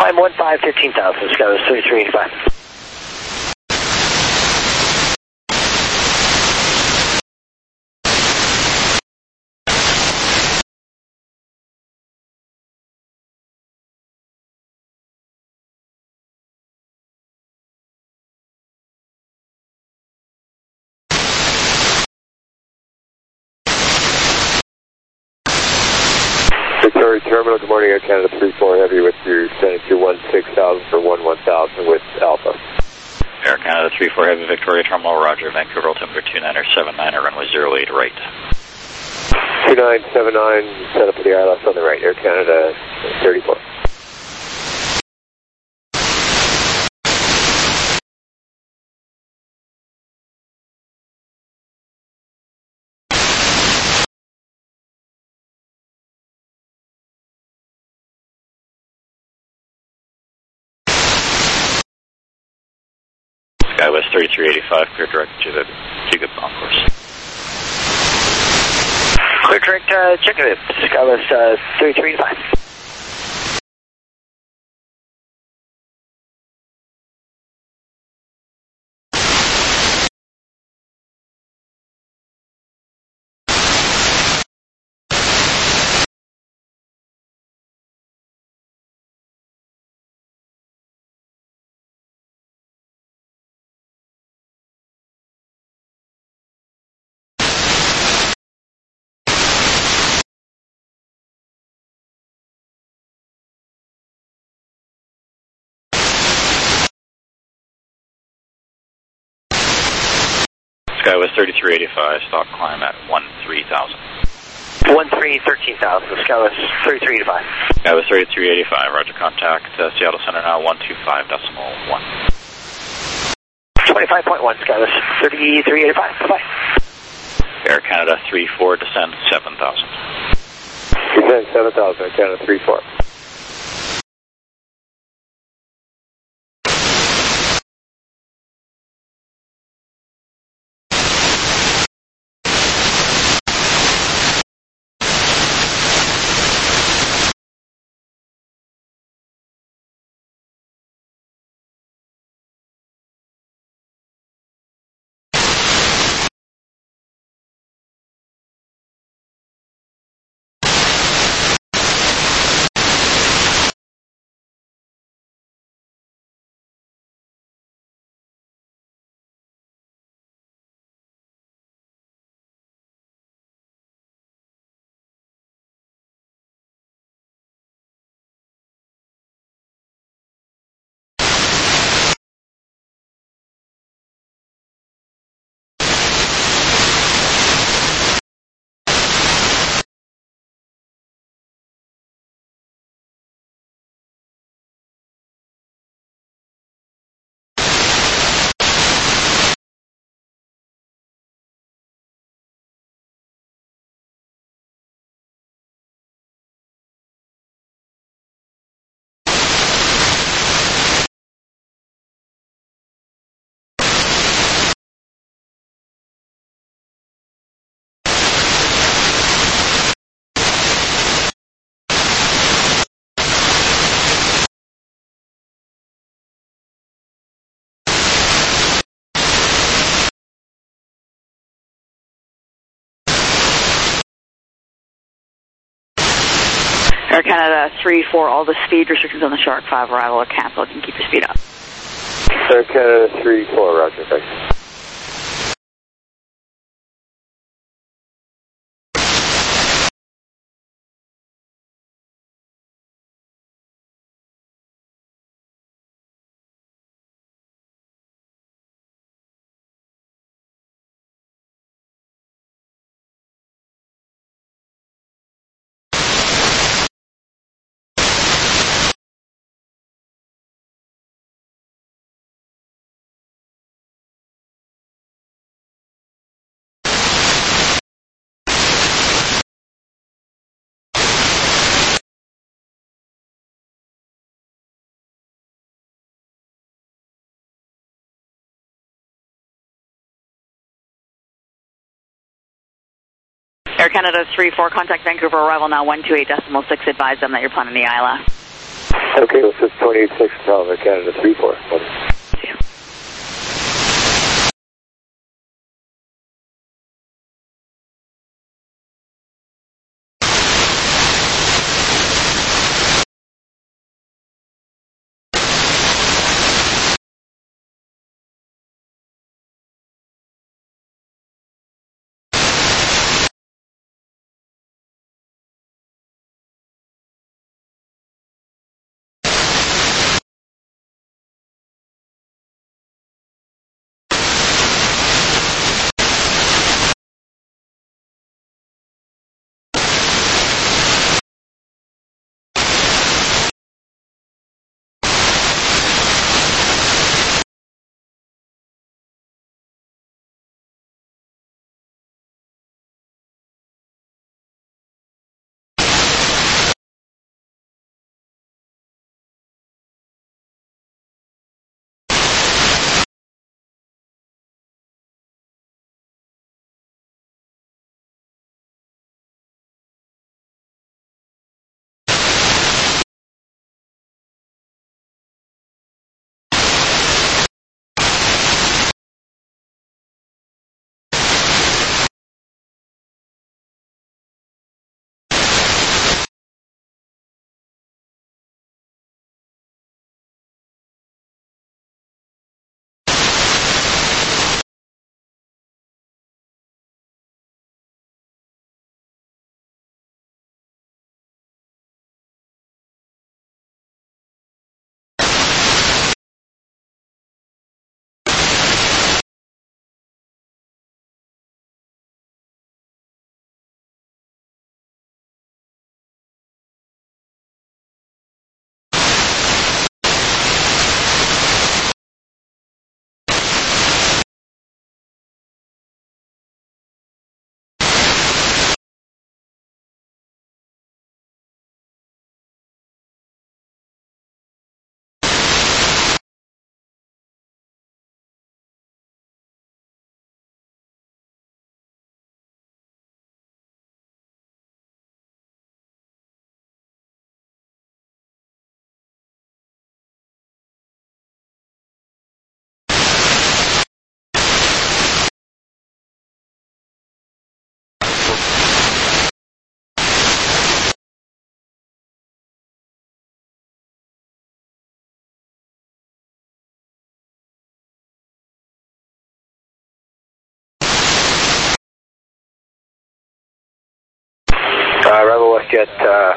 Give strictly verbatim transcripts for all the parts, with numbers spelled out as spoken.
Climb one five, fifteen thousand, Skywas thirty-three eighty-five. Victoria Terminal, good morning, Air Canada three four Heavy with you, sending to one six thousand for one one thousand with Alpha. Air Canada three four Heavy, Victoria Terminal, Roger, Vancouver, altimeter two niner seven nine, runway zero eight right. two nine seven nine, set up for the I L S on the right, Air Canada thirty-four. Skywest thirty-three eighty-five, clear direct to the Jigab on course. Clear direct, uh, check it. Skywest uh, thirty-three eighty-five. Skywest thirty-three eighty-five, stock climb at one three thousand. one three, thirteen thousand, Skywest thirty-three eighty-five. Skywest thirty-three eighty-five, roger, contact uh, Seattle Center now, one two five decimal one. twenty-five point one, Skywest thirty-three eighty-five, bye-bye. Air Canada three four, descend seven thousand. Descend seven thousand, Air Canada three four. Air Canada three four, all the speed restrictions on the Shark five arrival are cancelled. You can keep your speed up. Air Canada three four, roger, thanks. Air Canada three four, contact Vancouver arrival now one two eight decimal six, advise them that you're planning the I L S. Okay, this is twenty-eight six Alpha Canada three four. See you. Uh, Rebel WestJet uh,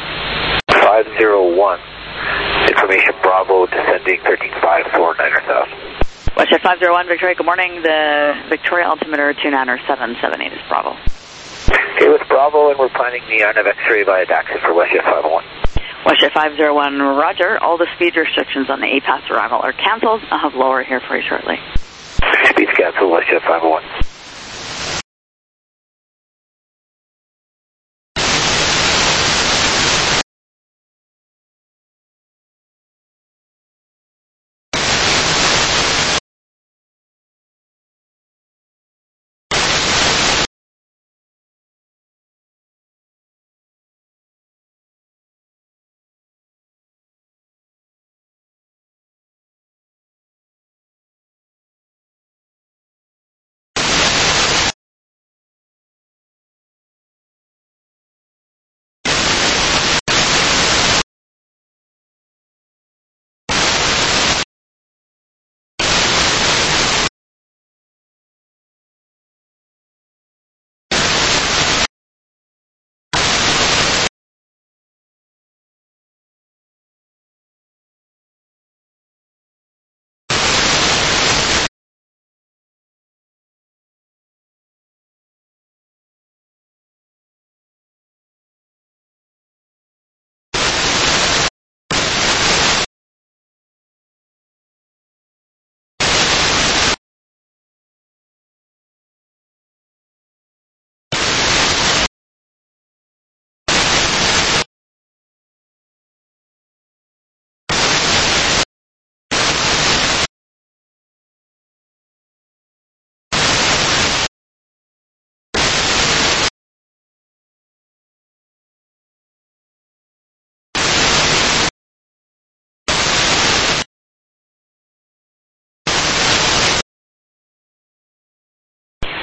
five zero one. Information Bravo descending thirteen five four niner south. WestJet five zero one, Victoria, good morning. The Victoria altimeter two niner seven seven eight is Bravo. Okay, with Bravo, and we're planning the R N A V X-ray via taxi for WestJet five oh one. WestJet five zero one, roger. All the speed restrictions on the A PAS arrival are canceled. I'll have lower here for you shortly. Speed's canceled, WestJet five oh one.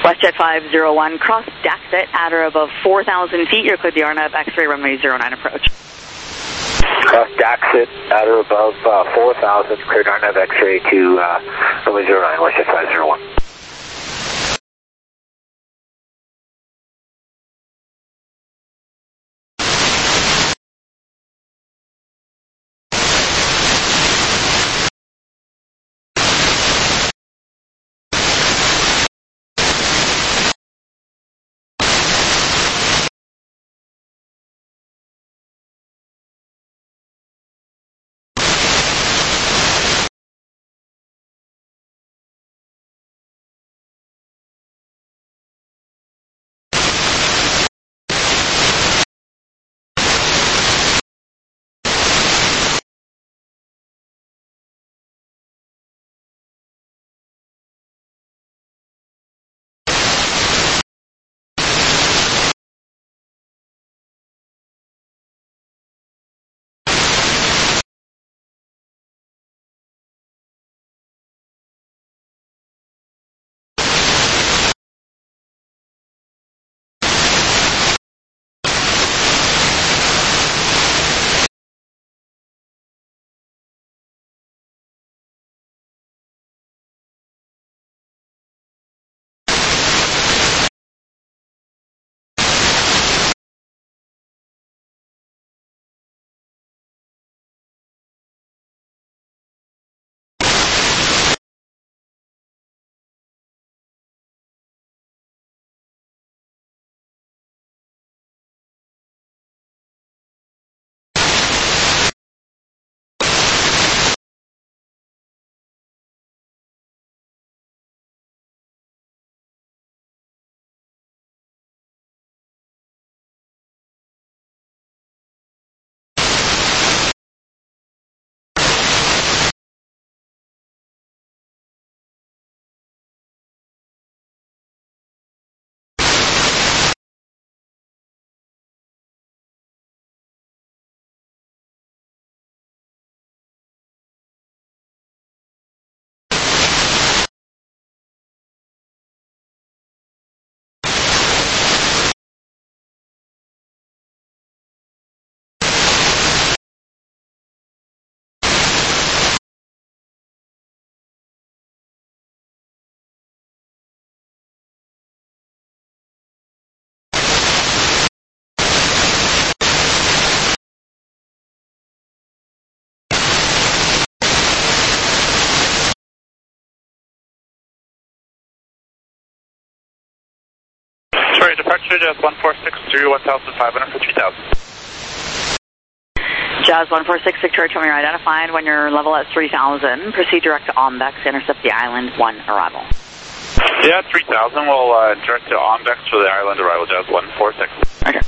WestJet five zero one, cross Daxit at or above four thousand feet. You're clear the R N A V X-ray runway zero nine approach. Cross Daxit at or above uh, four thousand, cleared R N A V X-ray to uh, runway zero nine, WestJet five zero one. Sorry, departure Jazz one four six through one thousand five hundred for three thousand. Jazz one four six, Victoria, when you're identified, when you're level at three thousand, proceed direct to Ombex, intercept the island one arrival. Yeah, three thousand, we'll uh, direct to Ombex for the island arrival, Jazz one four six. Okay.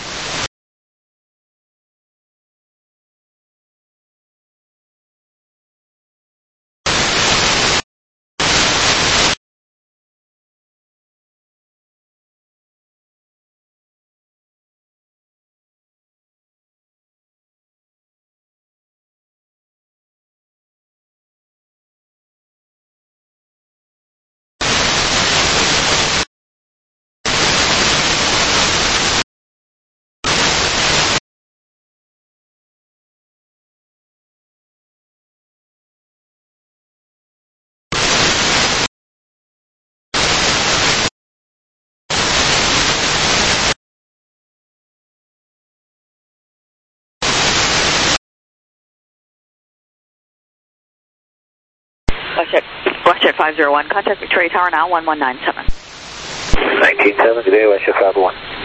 WestJet, WestJet five zero one, contact Victoria Tower now, one one nine seven. nineteen seven, today, WestJet five one.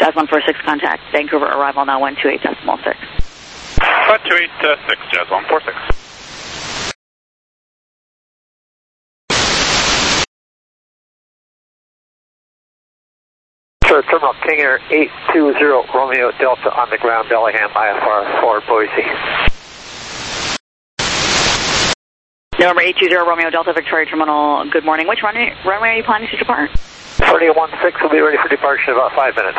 That's one four six contact. Vancouver arrival now one two eight decimal six. one two eight six, Jazz one four six. Sir, Terminal King Air eight two zero Romeo Delta on the ground, Bellingham, I F R for Boise. November eight two zero Romeo Delta Victoria Terminal, good morning. Which runway, runway are you planning to depart? thirty one six will be ready for departure in about five minutes.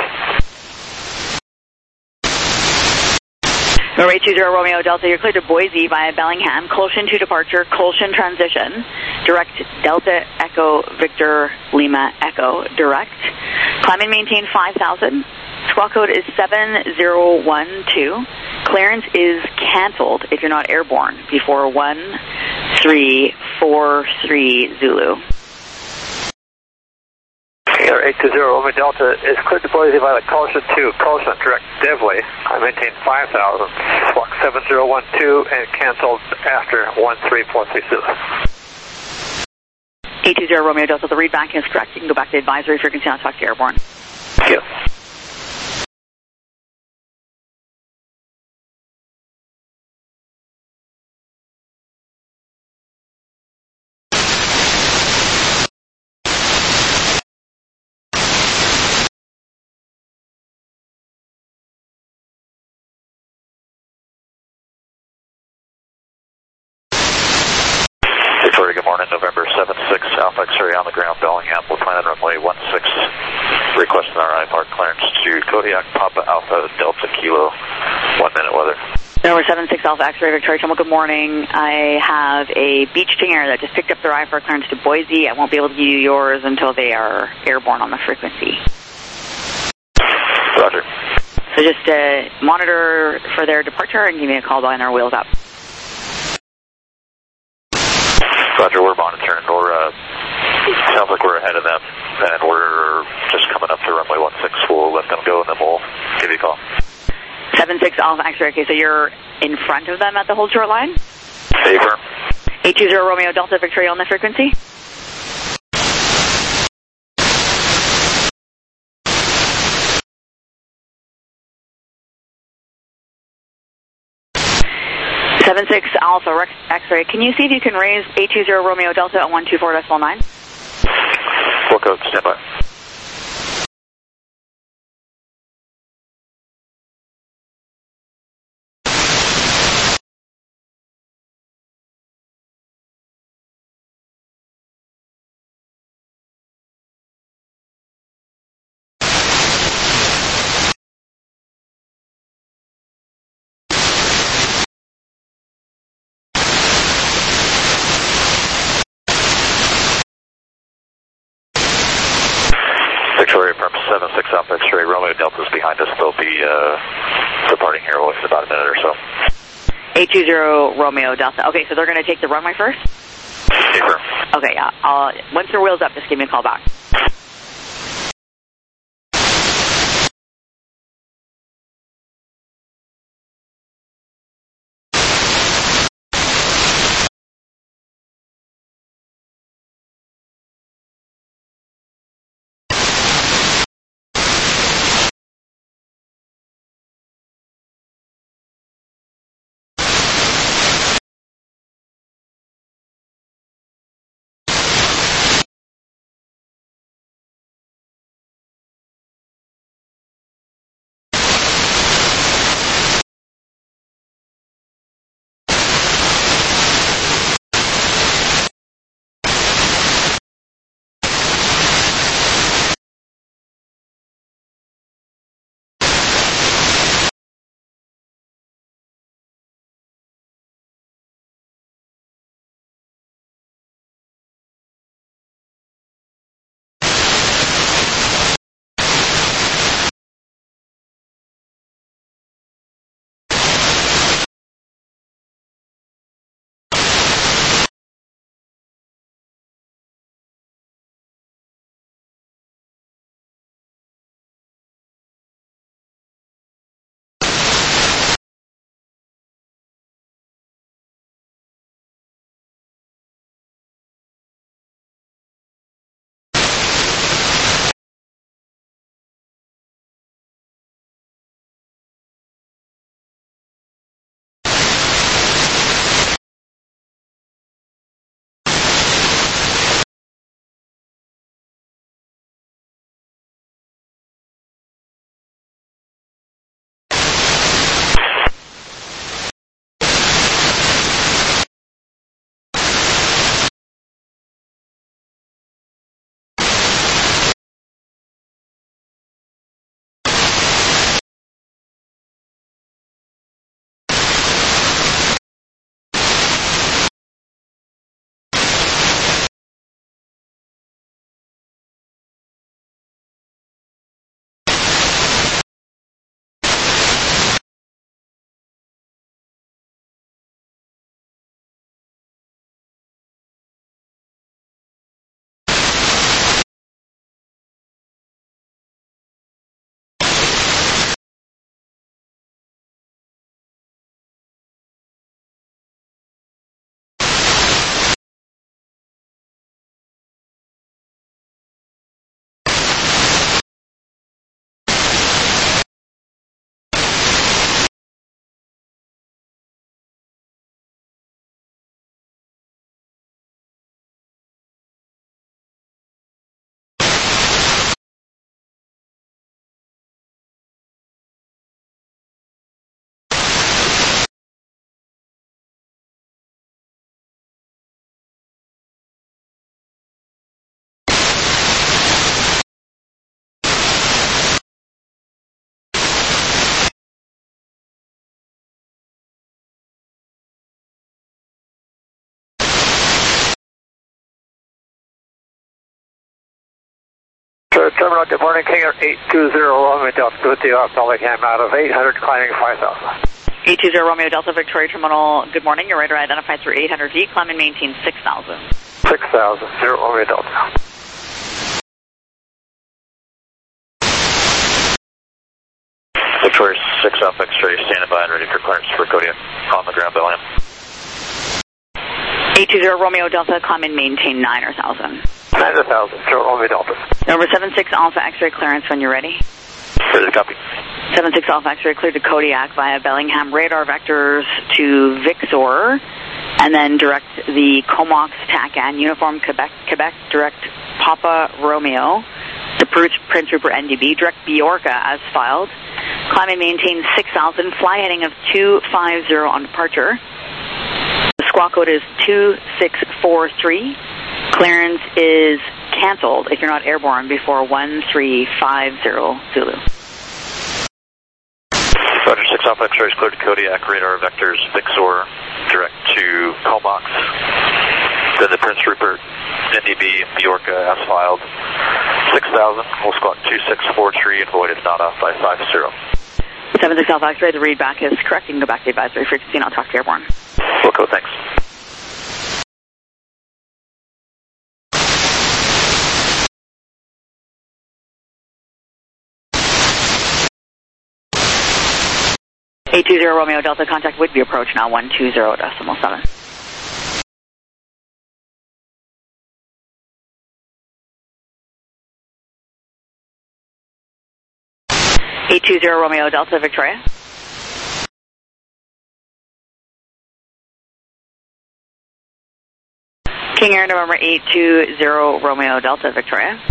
November eight two zero Romeo Delta, you're cleared to Boise via Bellingham. Caution to departure, caution transition. Direct Delta Echo Victor Lima Echo, direct. Climb and maintain five thousand. Squawk code is seven zero one two. Clearance is canceled if you're not airborne before one three four three Zulu. Air eight two zero Romeo Delta is cleared to Boise via caution two, caution direct Devley. I maintain five thousand. Squawk seven zero one two and canceled after one three four three Zulu. eight two zero Romeo Delta, the readback is correct. You can go back to advisory frequency and talk to airborne. Thank you. Victoria, good morning. November seven six Alpha X-ray on the ground, Bellingham. We're planning runway one six. Requesting our I F R clearance to Kodiak Papa Alpha Delta Kilo. One minute weather. November seven six Alpha X-ray Victoria Terminal, good morning. I have a Beach King Air that just picked up their I F R clearance to Boise. I won't be able to give you yours until they are airborne on the frequency. Roger. So just uh, monitor for their departure and give me a call when our wheels up. Roger, we're monitoring. We're, uh, sounds like we're ahead of them, and we're just coming up to runway one six. We'll let them go, and then we'll give you a call. seven six Alpha X-ray, okay, so you're in front of them at the hold short line? Safer. eight two zero Romeo Delta Victoria on the frequency? seven six Alpha X-ray, can you see if you can raise eight two zero Romeo Delta at one two four decimal nine? Full code, stand by. Victoria from seven six Alpha X-ray, Romeo Delta's behind us. They'll be uh, departing here in about a minute or so. eight two zero Romeo Delta. Okay, so they're going to take the runway first? Safer. Okay, yeah. I'll, once their wheel's up, just give me a call back. Sir, Terminal, good morning, Kinger eight two zero Romeo Delta, with you off Bellingham out of eight hundred, climbing five thousand. eight two zero Romeo Delta, Victoria Terminal, good morning. Your radar identified through eight hundred feet, climb and maintain six thousand. six thousand, zero Romeo Delta. Victoria six Alpha X-ray, standing by and ready for clearance for Kodiak on the ground, Bellingham. eight two zero Romeo Delta, climb and maintain nine thousand. nine thousand, zero Romeo Delta. Number seven six Alpha X-ray clearance when you're ready. Ready to copy. seven six Alpha X-ray cleared to Kodiak via Bellingham radar vectors to Vixor, and then direct the Comox TACAN, Uniform Quebec, Quebec, direct Papa Romeo, to Prince Rupert N D B, direct Bjorka as filed. Climb and maintain six thousand, fly heading of two five zero on departure. The squawk code is two six four three. Clearance is canceled if you're not airborne before one three five zero Zulu. Roger, six Alpha X-ray is cleared to Kodiak, radar vectors, Vixor, direct to Comox. Then the Prince Rupert, N D B, Bjorka as filed. six thousand, we'll squawk two six four three and void if not off by five zero. seven six Alpha X-ray, the readback is correct. You can go back to the advisory frequency and I'll talk to airborne. Wilco, thanks. eight two zero Romeo Delta, contact Whitby approach now one two zero decimal seven. eight two zero Romeo Delta, Victoria. King Air November eight two zero Romeo Delta, Victoria.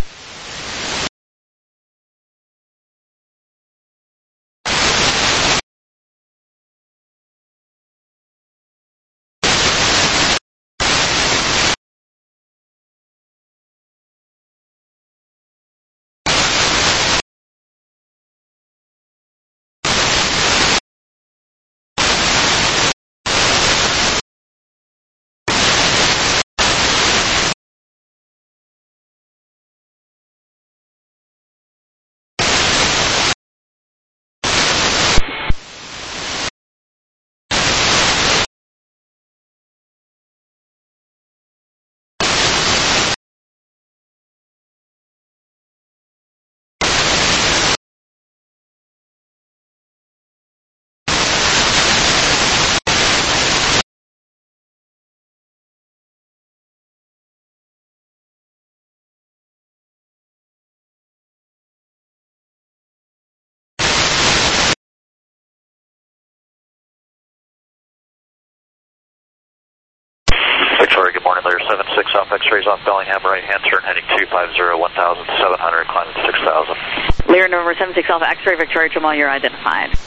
Victoria, good morning, Layer seven six Alpha X-rays off Bellingham, right hand turn heading two five zero, one thousand seven hundred, climbing six thousand. Layer November seven six Alpha X-ray, Victoria Terminal, you're identified.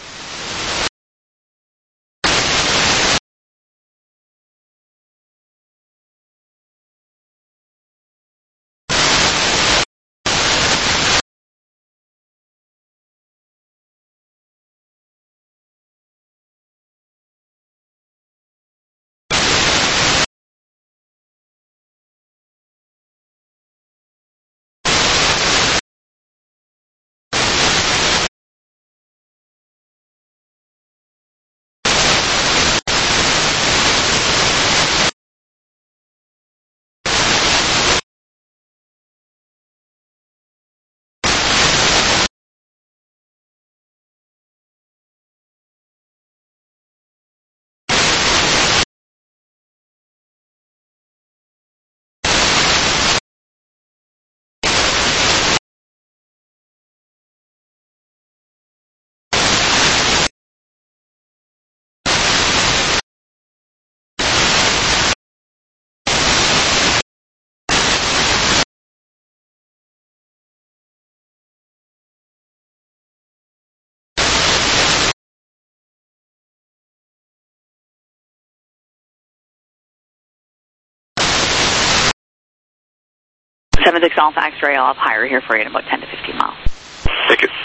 seven six Alpha X-ray, I'll have higher here for you in about ten to fifteen miles. Thank you.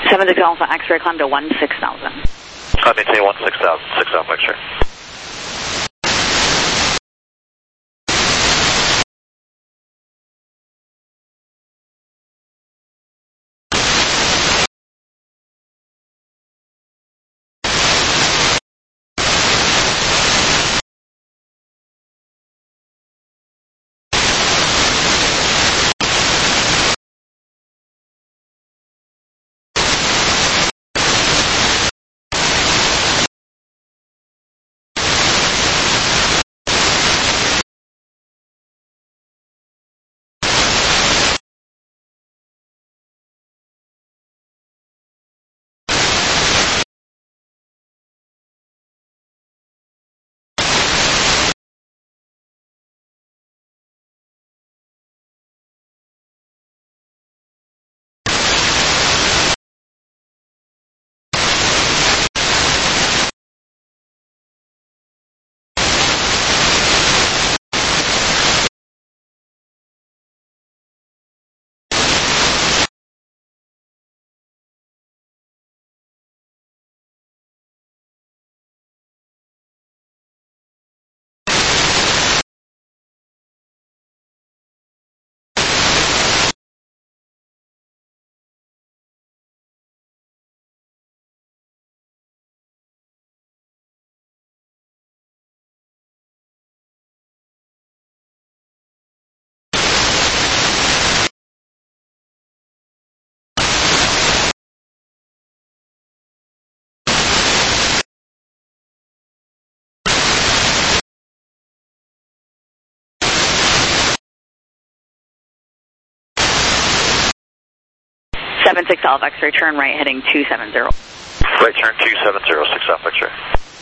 seven six Alpha X-ray, climb to one six thousand. I maintain one six thousand, six Alpha X-ray. seven six Alpha X-ray, turn right heading two seven zero. Right turn two seven zero, six Alpha X-ray.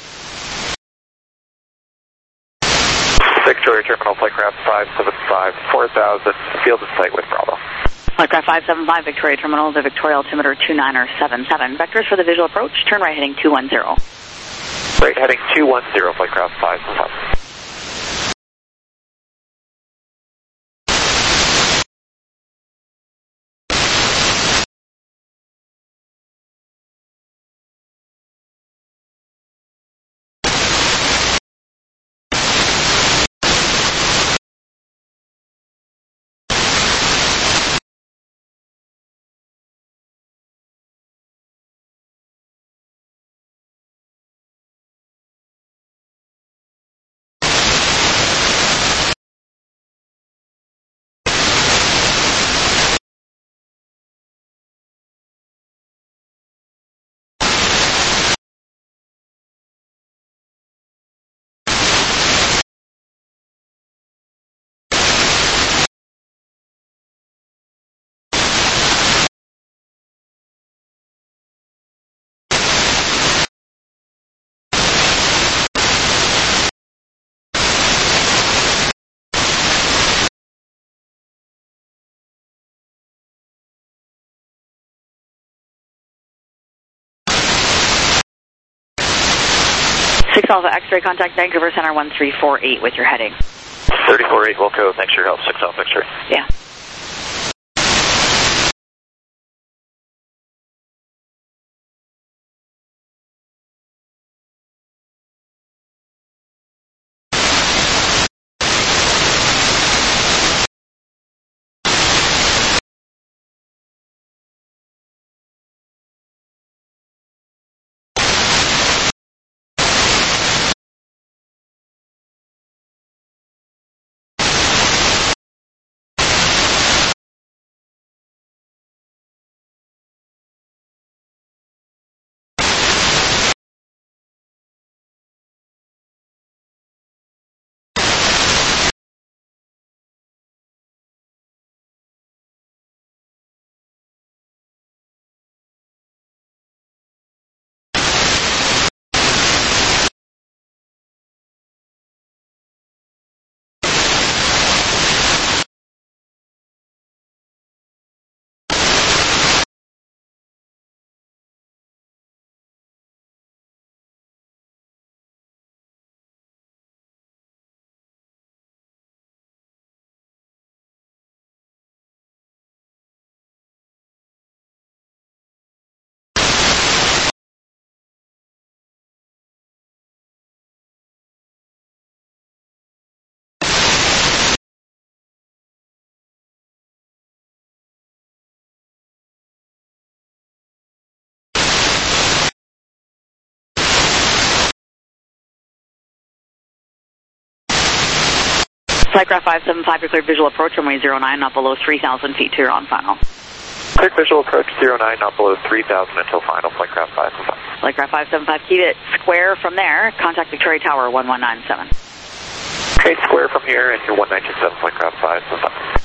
Victoria Terminal, flight craft five seven five, four thousand, field in sight with Bravo. Flight craft five seven five, Victoria Terminal, the Victoria altimeter two niner seven seven. Vectors for the visual approach, turn right heading two one zero. Right heading two one zero, flight craft five seven five. six Alpha X-ray, contact Vancouver Center one three four eight with your heading. three four eight, Wilco, thanks for your help, six Alpha X-ray. Yeah. Flightcraft five seven five, you're cleared visual approach runway zero nine, not below three thousand feet to your on final. Cleared visual approach zero nine, not below three thousand until final, Flightcraft five seven five. Flightcraft five seven five, keep it square from there, contact Victoria Tower one one nine seven. Okay, square from here and your one nine two seven, Flightcraft five seven five.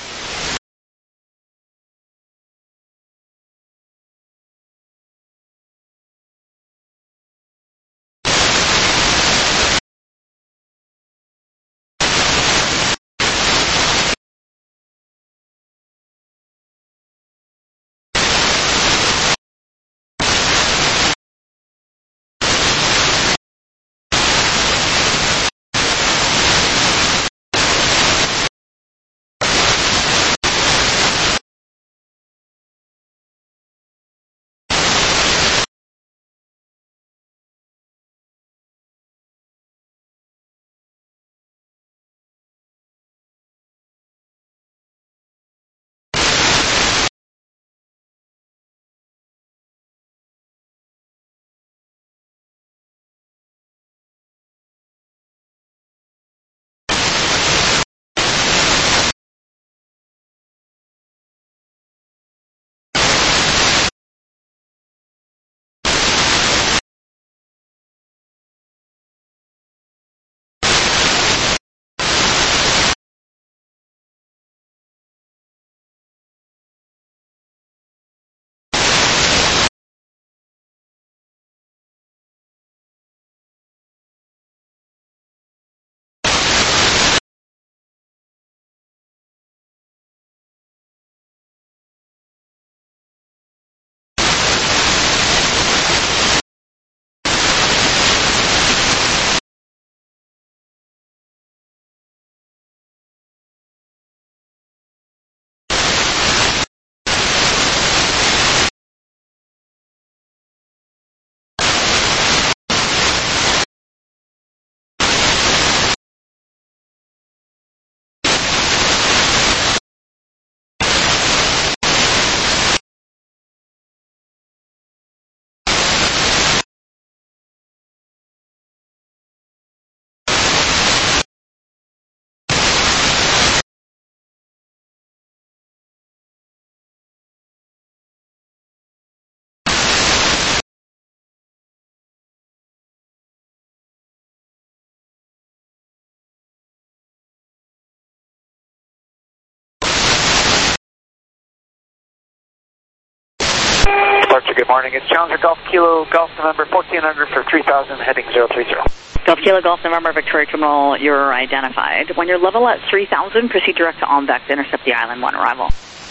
Departure, good morning. It's Challenger Golf Kilo, Golf November fourteen hundred for three thousand, heading zero three zero. Golf Kilo, Golf November, Victoria Terminal, you're identified. When you're level at three thousand, proceed direct to Ombex to intercept the Island one arrival.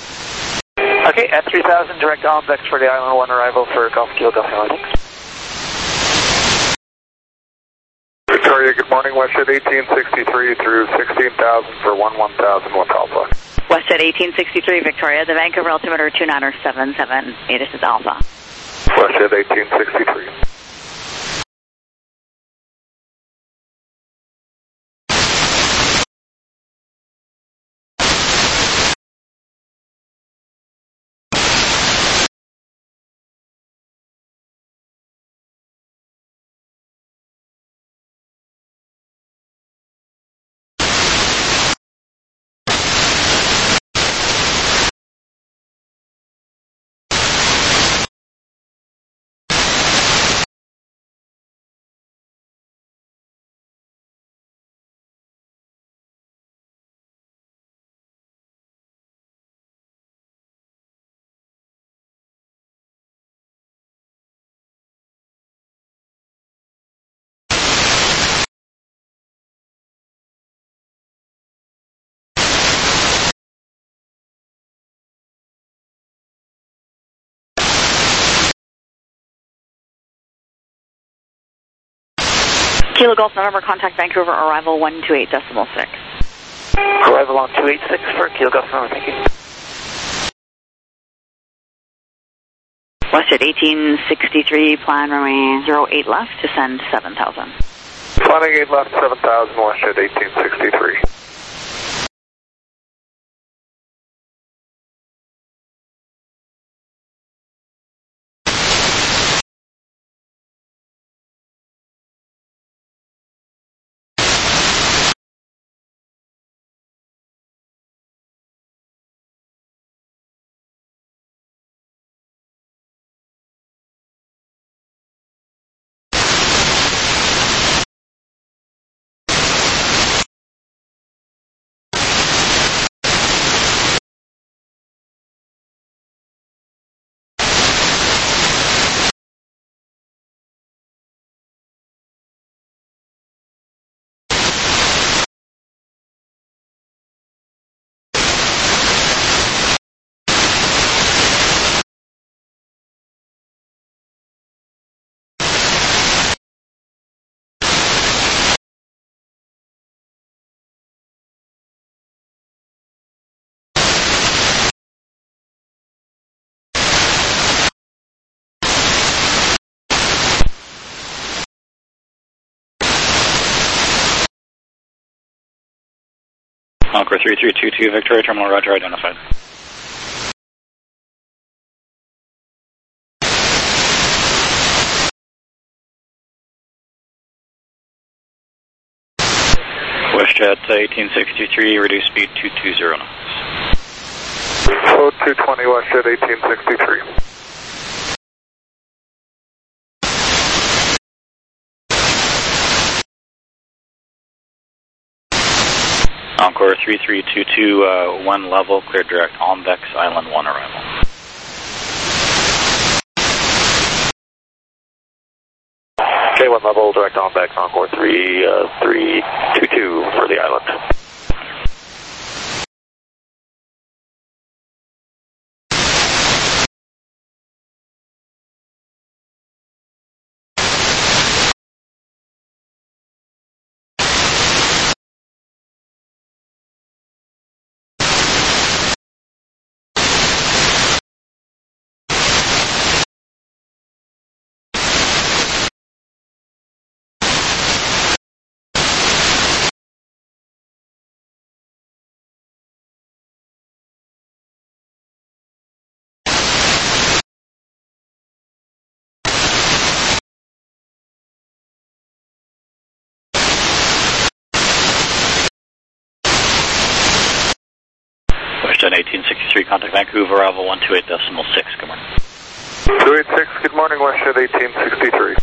Okay, at three thousand, direct to Ombex for the Island one arrival for Golf Kilo, Golf November. Victoria, good morning. Westjet eighteen sixty-three through sixteen thousand for one one thousand, one Alpha. Westjet eighteen sixty-three, Victoria, the Vancouver altimeter two niner seven seven, this is Alpha. Westjet eighteen sixty-three. Kilo Golf November, contact Vancouver, arrival one two eight decimal six. Arrival on two eight six for Kilo Golf November, thank you. Westjet eighteen sixty-three, plan runway zero eight left to send seven thousand. Planning eight left, seven thousand, Westjet eighteen sixty-three. Encore three three two two, Victoria Terminal, roger, identified. WestJet eighteen sixty-three, reduce speed two two zero knots. Code two twenty, WestJet eighteen sixty-three. Encore three three two two, uh, one level, clear direct, Ombex Island one arrival. Okay, one level, direct Ombex, Encore three three two two for the island. WestJet eighteen sixty-three, contact Vancouver, arrival one two eight decimal six, good morning. two eighty-six, good morning, WestJet eighteen sixty-three.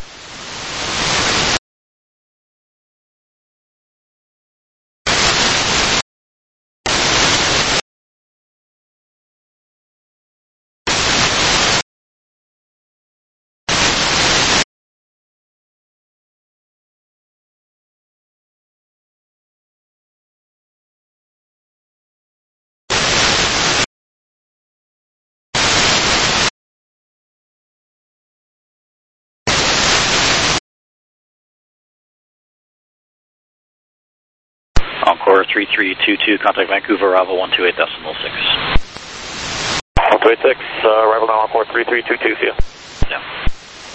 Encore three three two two, contact Vancouver, arrival one two eight decimal six. one two eight six, uh, arrival now, Encore three three two two, see ya. Yeah.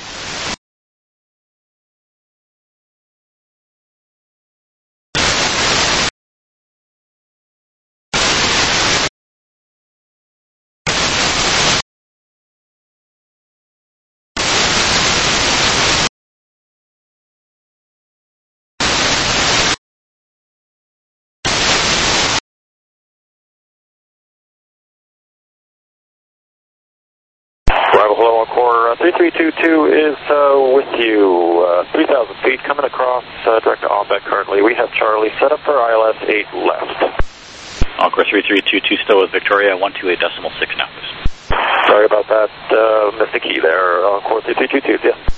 Arrival, hello, Encore, uh, three three two two is uh, with you, uh, three thousand feet, coming across, uh, direct to Ombeck currently. We have Charlie set up for I L S eight left. Encore three three two two, still with Victoria, one two eight decimal six now, please. Sorry about that, uh, missed the key there, Encore three three two two, yeah.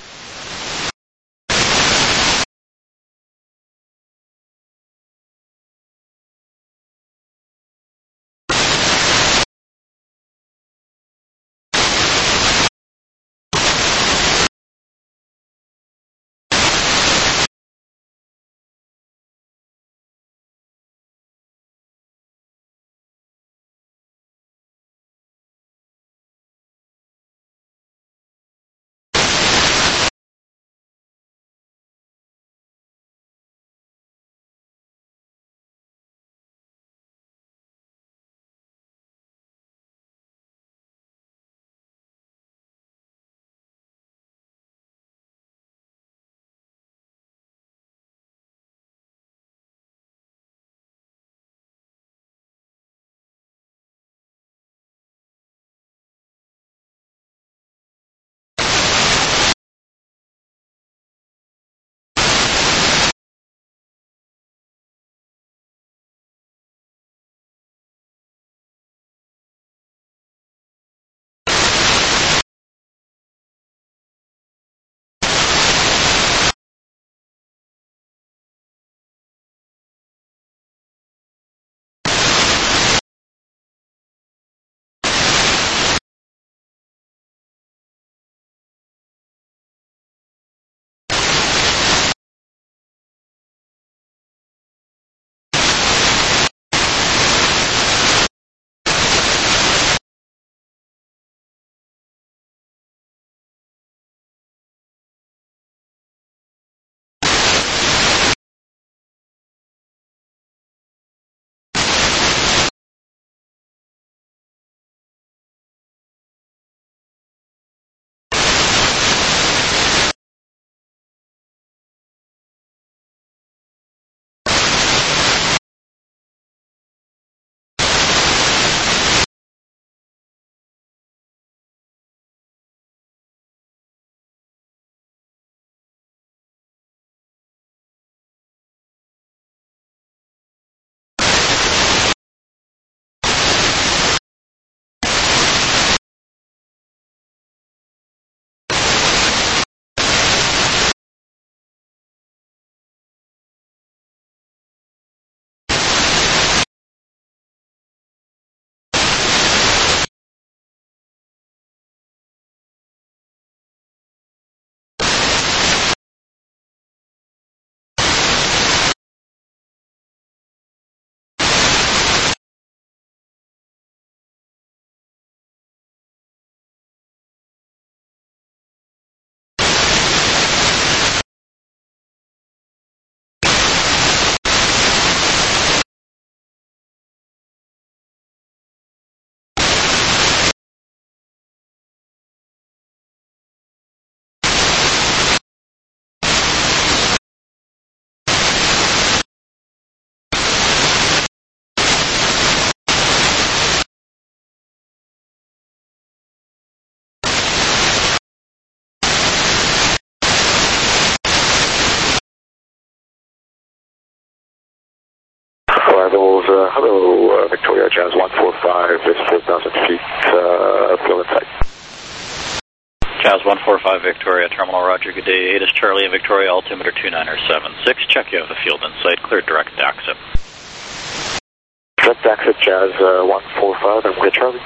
Jazz one four five is four thousand feet, uh, field in sight. Jazz one four five Victoria, Terminal Roger, good day. eight is Charlie and Victoria, altimeter two niner seven six. Check, you have the field in sight, clear direct exit. Direct exit, Jazz uh, one four five, and we're Charlie.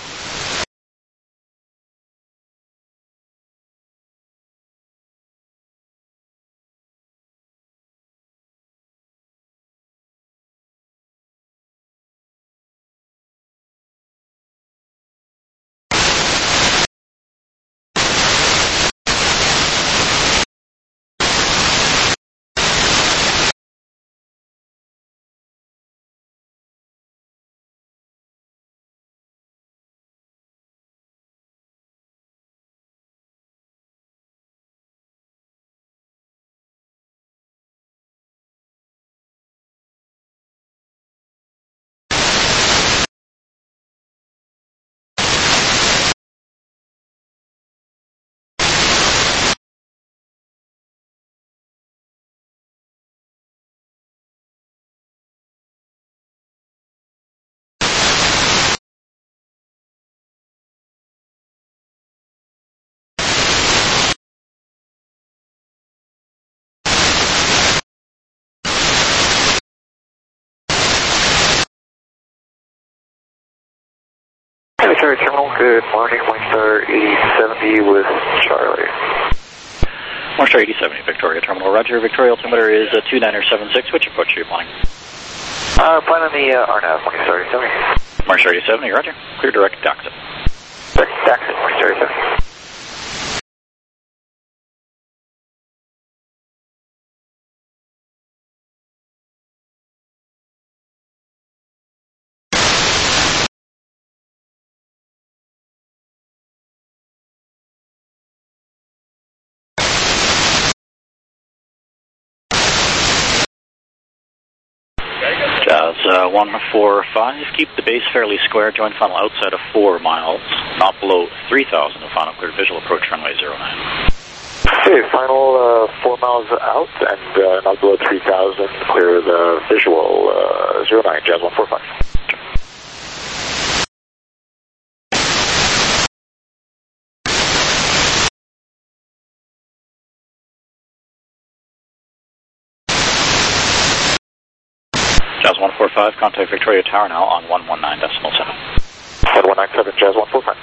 Victoria Terminal, good morning, Wingstar eighty seventy with Charlie. Wingstar eighty seventy, Victoria Terminal, Roger. Victoria altimeter is uh, two niner seven six. Which approach are you planning? Uh, plan on the uh, R NAV, Wingstar eighty seventy. Wingstar eighty seventy, Roger. Clear direct exit. Direct exit, Wingstar eighty seventy. Jazz uh, one four five, keep the base fairly square, join funnel outside of four miles, not below three thousand, the final clear visual approach runway zero nine. Okay, final uh, four miles out and uh, not below three thousand, clear the visual uh, zero nine, Jazz one four five. Jazz one four five, contact Victoria Tower now on one one nine decimal seven. one one nine seven, Jazz one four five.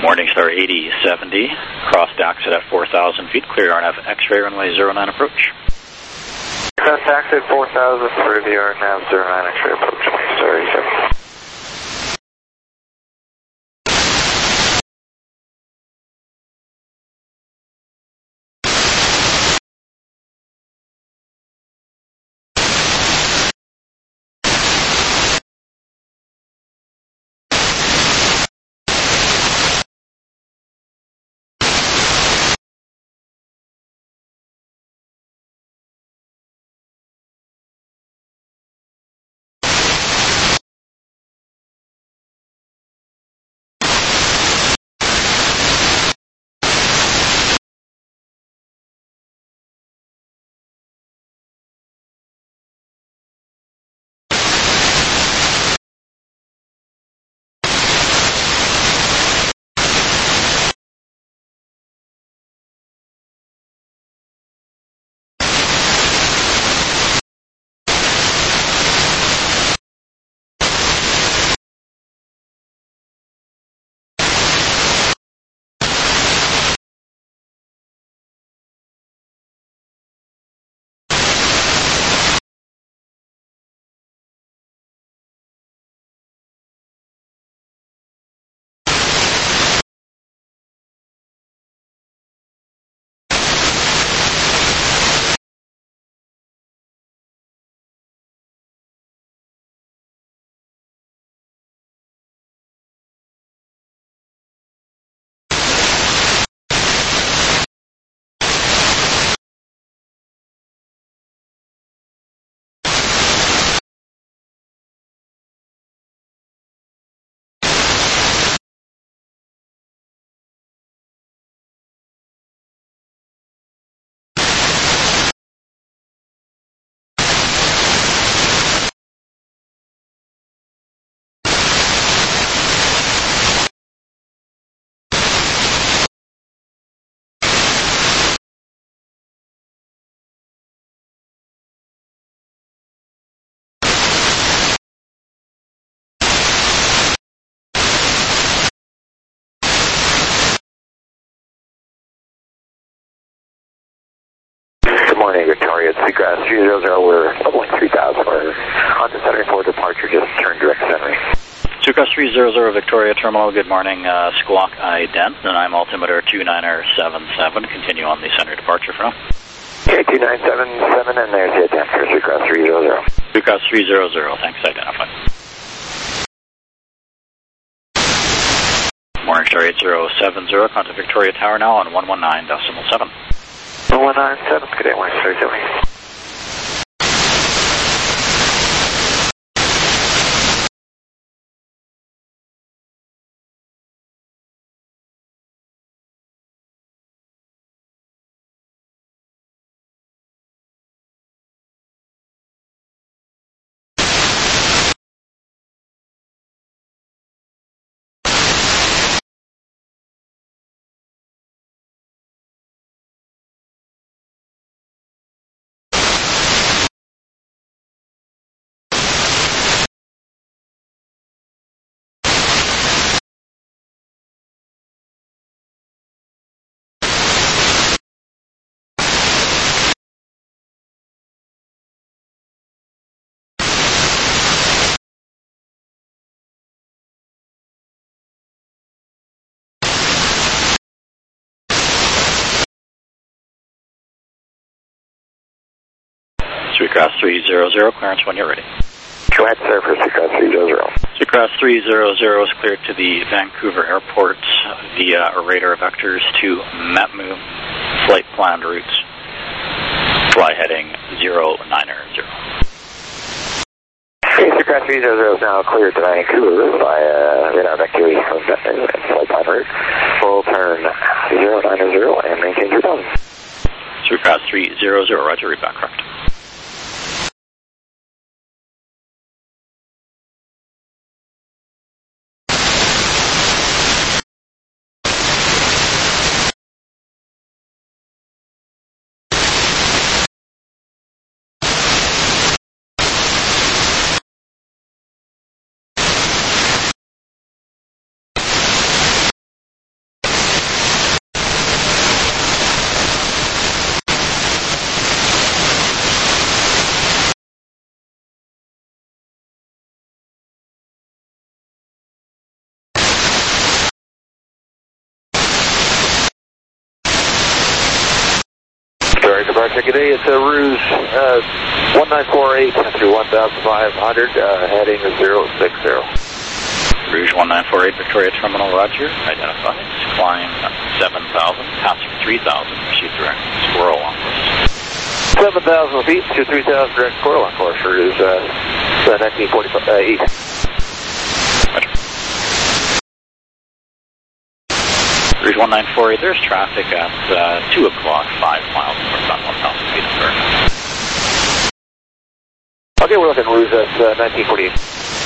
Morning Star eighty seventy, crossed exit at four thousand feet, clear R N F X-ray runway zero nine approach. Crossed exit four thousand for the R N F zero nine X-ray approach, Morning Star eighty seventy. Good morning, Victoria. It's Seagrass three zero zero. We're leveling three thousand. We're on to centering for departure. Just turn direct centering. Seagrass three zero zero, Victoria Terminal. Good morning. Uh, squawk ident, and I'm altimeter two niner seven seven. Continue on the center departure for now. Okay, two nine seven seven, and there's the attempt for Seagrass three zero zero. Seagrass three zero zero, thanks. Identified. Morning Star eight zero seven zero, contact Victoria Tower now on one one nine decimal seven. one one nine seven, good day, Morning Star eight seventy. Seagrass three zero zero, clearance when you're ready. Go ahead, sir, for Seagrass three zero zero. Seagrass three zero zero is cleared to the Vancouver Airport via a radar vectors to Matmu flight planned routes. Fly heading zero niner zero. Okay, Seagrass three zero zero is now cleared to Vancouver via radar vectors and flight planned route. Full turn zero niner zero and maintain your thousand. Seagrass three zero zero, roger, read back correct. departure. Good day, it's uh, Ruse uh, one nine four eight through one thousand five hundred, uh, heading zero six zero. Rouge one nine four eight, Victoria Terminal, roger. Identified. Climb seven thousand, passing three thousand, proceed direct. Squirrel on course. seven thousand feet to three thousand direct squirrel on course for is uh, nineteen forty-eight. Roger. Rouge one nine four eight, there's traffic at uh, two o'clock, five miles northbound, one thousand feet of burn. Okay, we're looking Rouge at uh, nineteen forty-eight.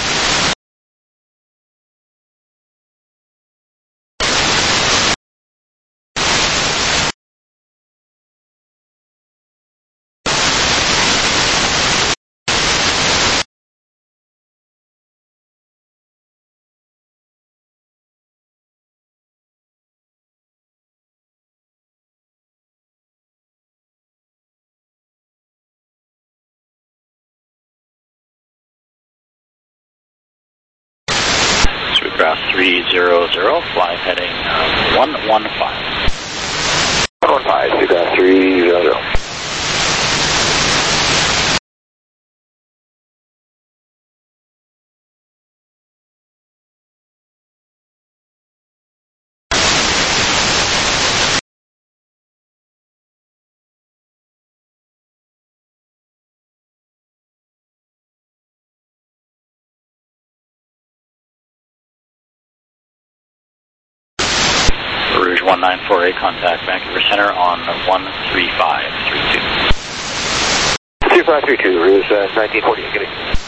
Craft three zero zero, fly heading uh, one one five. one one five, Craft three zero zero. Rouge one nine four eight, contact Vancouver Center on one three five three two. three five three two, Rouge uh, nineteen forty-eight.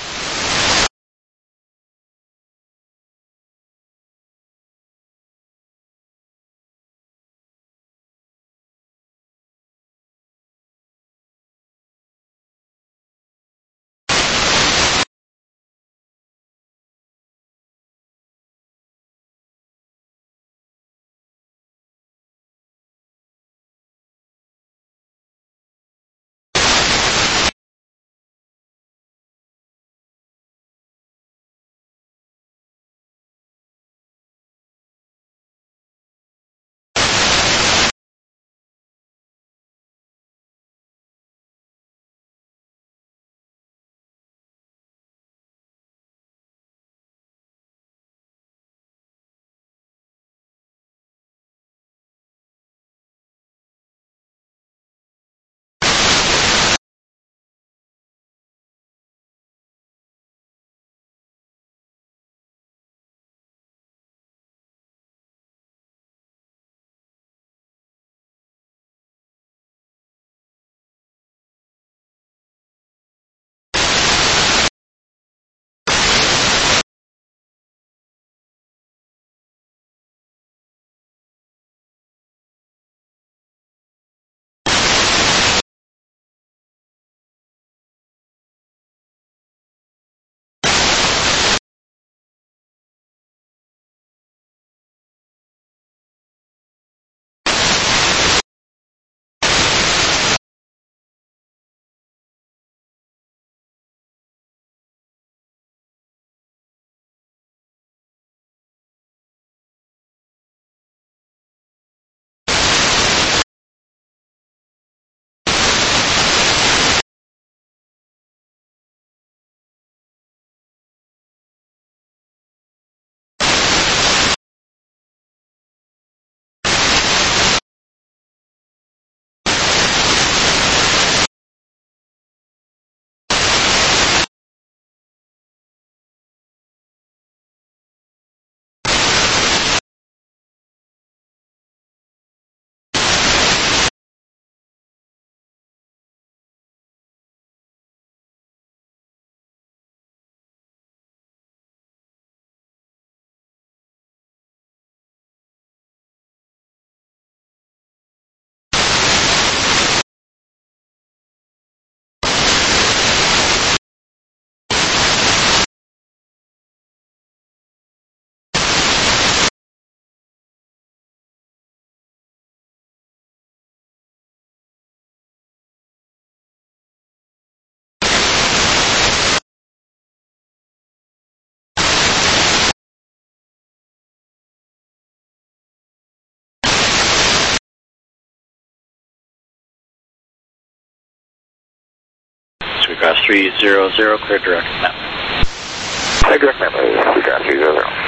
Sucross three zero zero, clear direct map. Hey, direct map, Sucross three zero zero.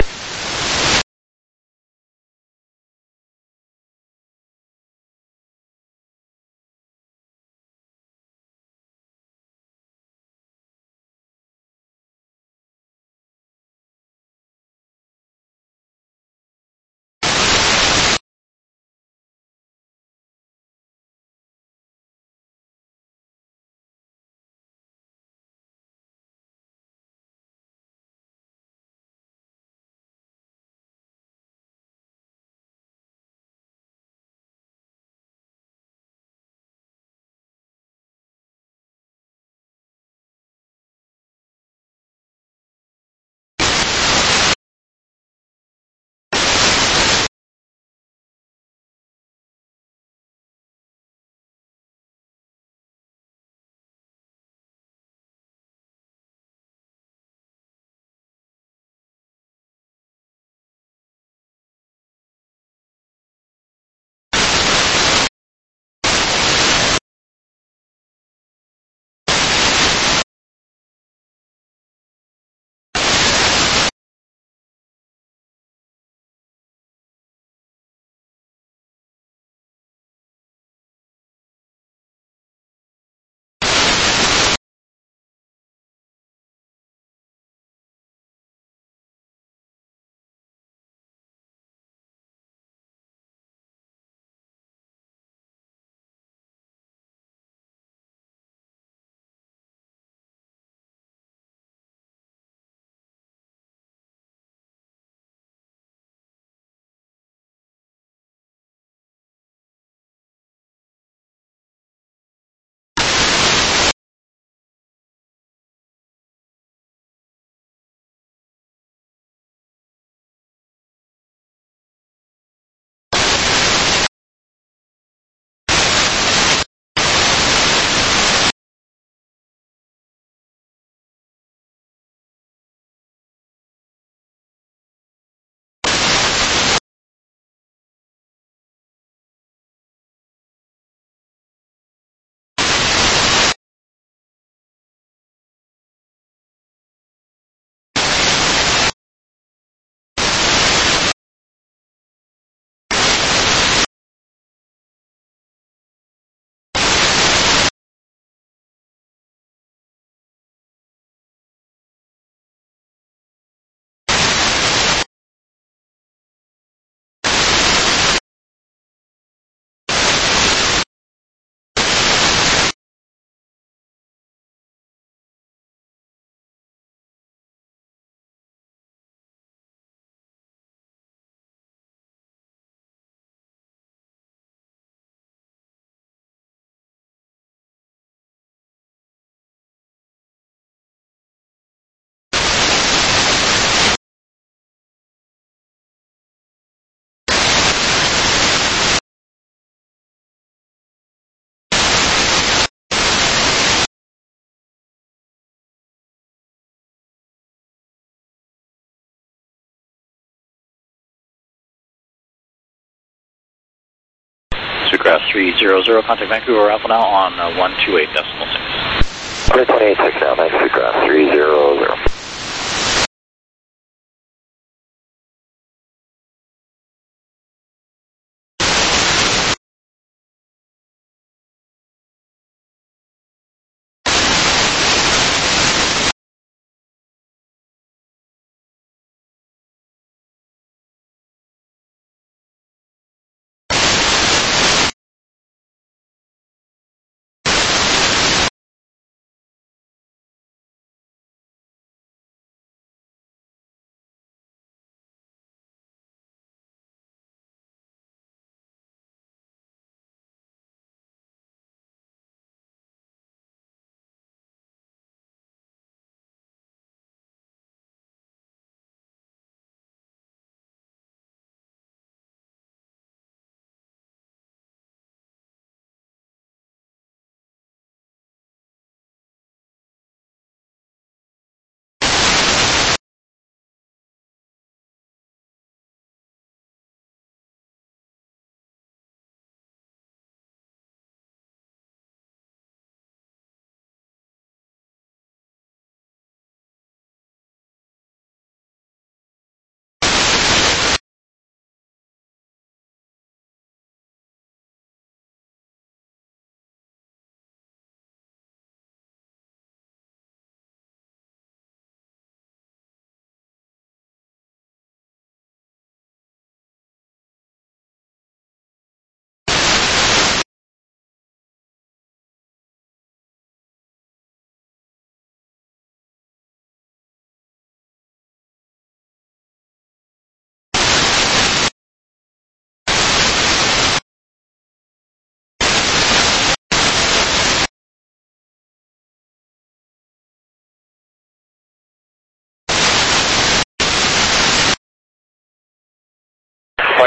Sucross three zero zero, contact Vancouver Alpha now on uh, one two eight decimal six. one two eight six now, thanks, Sucross three zero zero.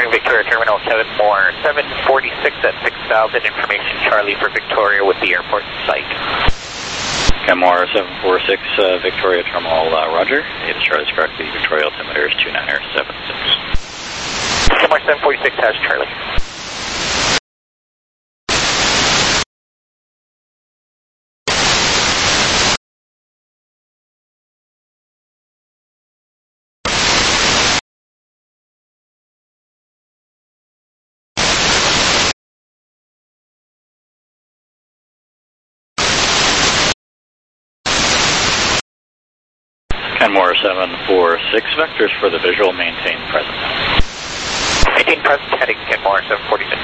morning, Victoria Terminal seven more, seven forty-six at six thousand, information Charlie for Victoria with the airport site. Kenmore seven four six, uh, Victoria Terminal, uh, Roger. It is Charlie's correctly, Victoria altimeter is two niner seven six. Kenmore seven forty-six has Charlie. Kenmore seven four six, vectors for the visual, maintain present. Maintain present, heading Kenmore seven forty-six.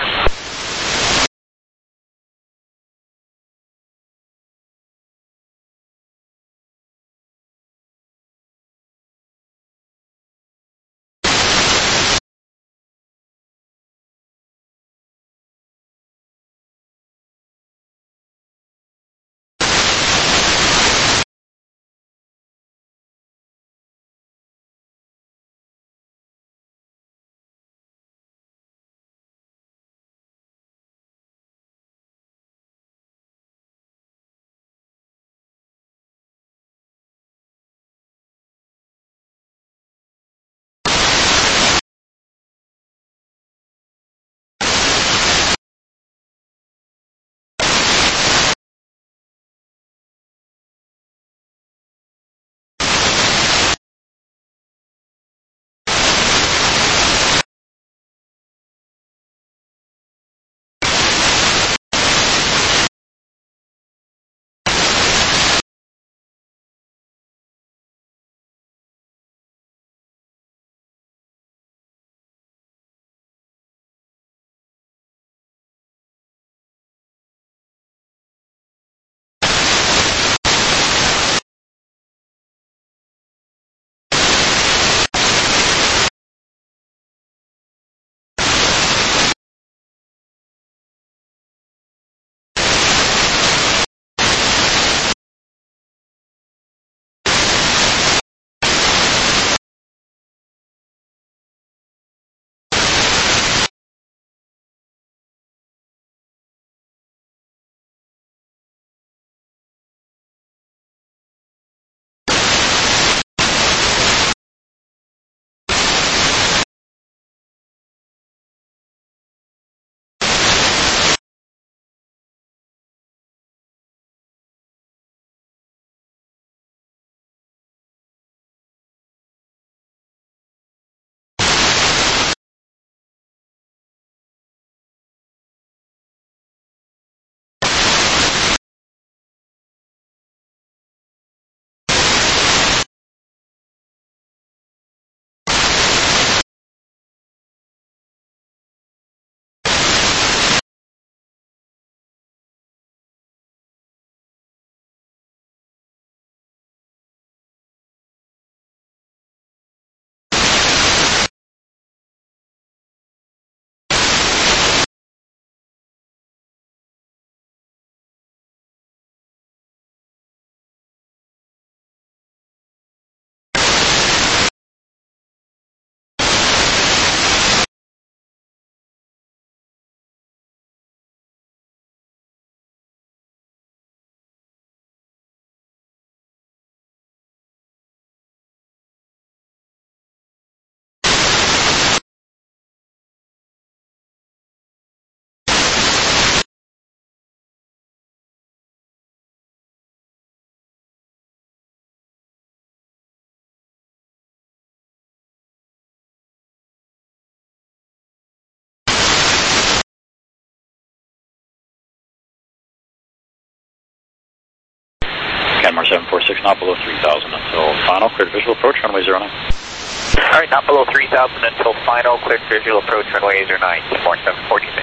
Kenmore seven four six, not below three thousand until final, cleared visual approach, runway zero nine. All right, not below three thousand until final, cleared visual approach, runway zero nine, Kenmore seven forty-six.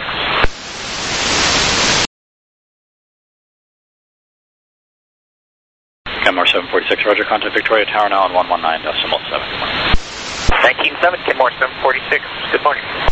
Kenmore seven forty-six, roger, contact Victoria Tower now on one one nine decimal seven. nineteen seven, Kenmore seven forty-six, good morning.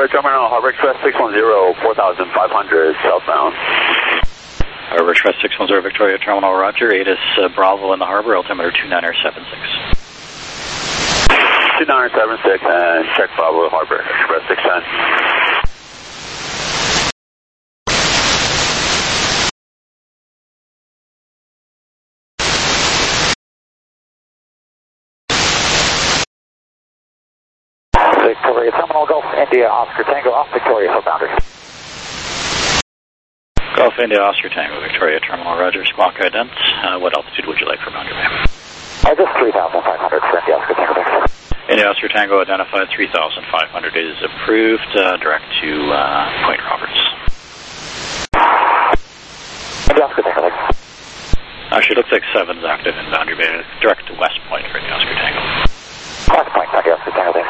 Victoria Terminal, Harbor Express six one zero, four thousand five hundred southbound. Harbor Express six one zero Victoria Terminal, Roger. ATIS uh, Bravo in the harbor, altimeter two niner seven six. two niner seven six and check Bravo Harbor Express six ten. Victoria Terminal, Gulf India, Oscar Tango, off Victoria for boundary. Gulf India, Oscar Tango, Victoria Terminal, Roger. Squawk ident. Uh, what altitude would you like for boundary? Uh, just three thousand five hundred for India, Oscar Tango. India, Oscar Tango, identified three thousand five hundred is approved. Uh, direct to uh, Point Roberts. India, Oscar Tango. Actually, it looks like seven's active in boundary bay. Direct to West Point for India, Oscar Tango. West Point, India, Oscar Tango.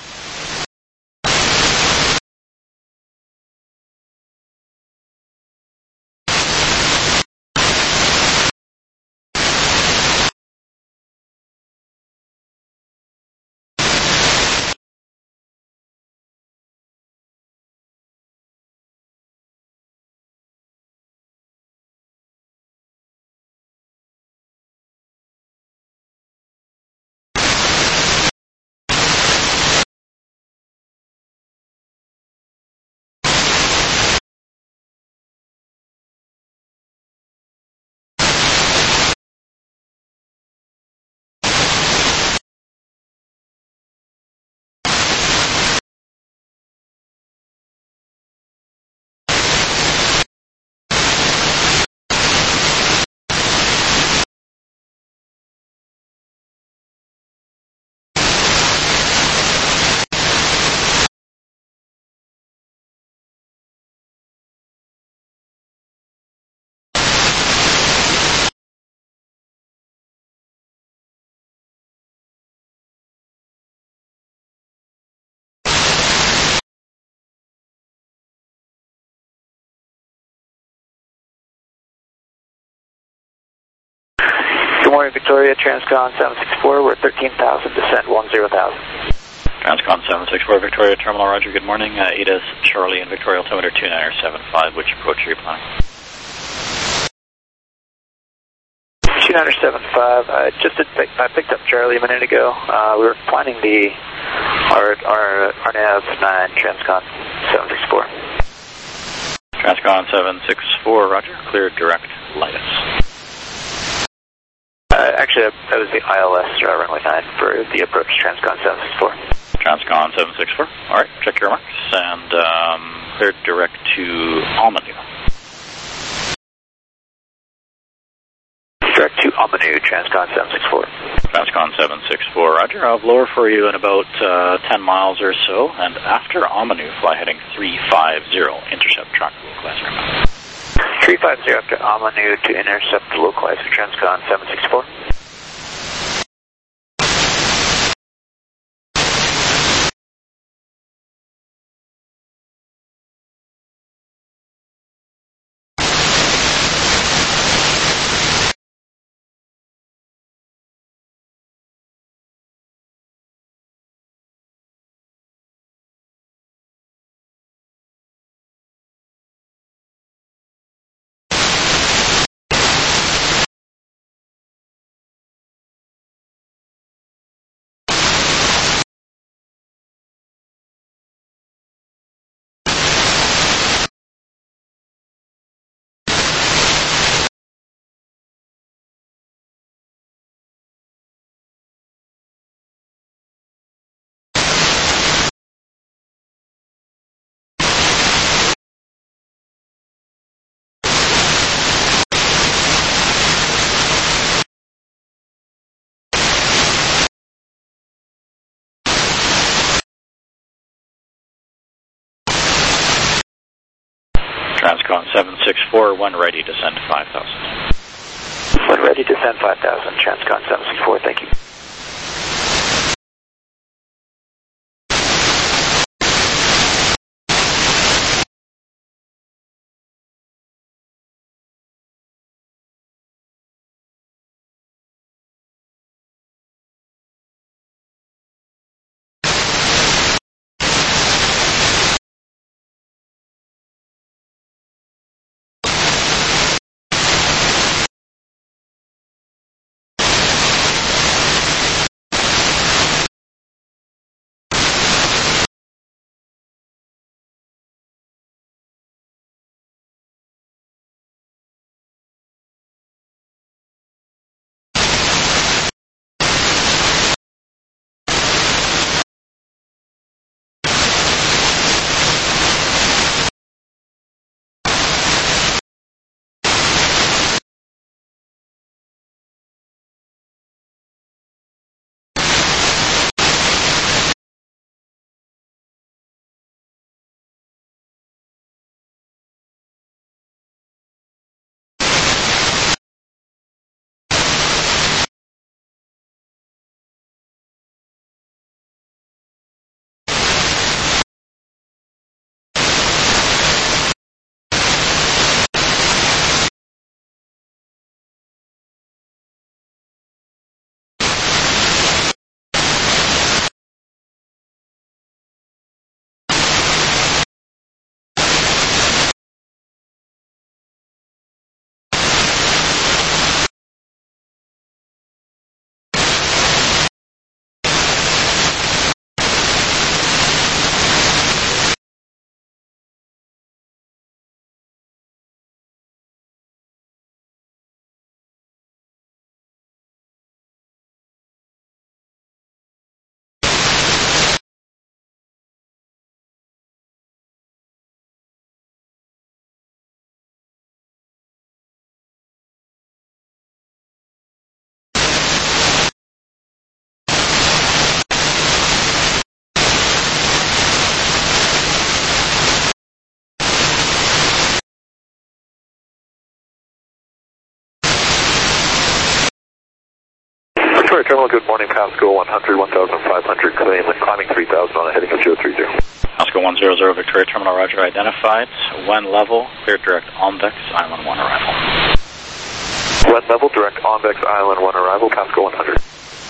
Good morning, Victoria, Transcon seven six four, we're thirteen thousand, descent one zero thousand. Transcon seven six four Victoria Terminal, Roger. Good morning. Uh, ATIS Charlie and Victoria, altimeter two niner seven five. Which approach are you planning? two niner seven five, I just did pick, I picked up Charlie a minute ago. Uh, we were planning the our, our, our nav nine Transcon seven six four. Transcon seven six four, Roger. Cleared direct Lightus. Uh, actually, that was the I L S uh, runway nine for the approach Transcon seven six four. Transcon seven six four. All right, check your marks and um, cleared direct to Almanu. Direct to Almanu, Transcon seven six four. Transcon seven six four, Roger. I'll lower for you in about uh, ten miles or so, and after Almanu, fly heading three five zero, intercept track localizer. three five zero after Almanu to intercept the localizer Transcon seven six four. Transcon seven six four, when ready, descend five thousand. When ready, descend five thousand, Transcon seven six four, thank you. Victoria Terminal, good morning. Pasco one hundred, one thousand five hundred, claim, climbing three thousand on a heading of zero three zero. Pasco one hundred, Victoria Terminal, roger, identified. When level, clear direct Onvex, Island one arrival. When level, direct Onvex, Island one arrival, Pasco one hundred.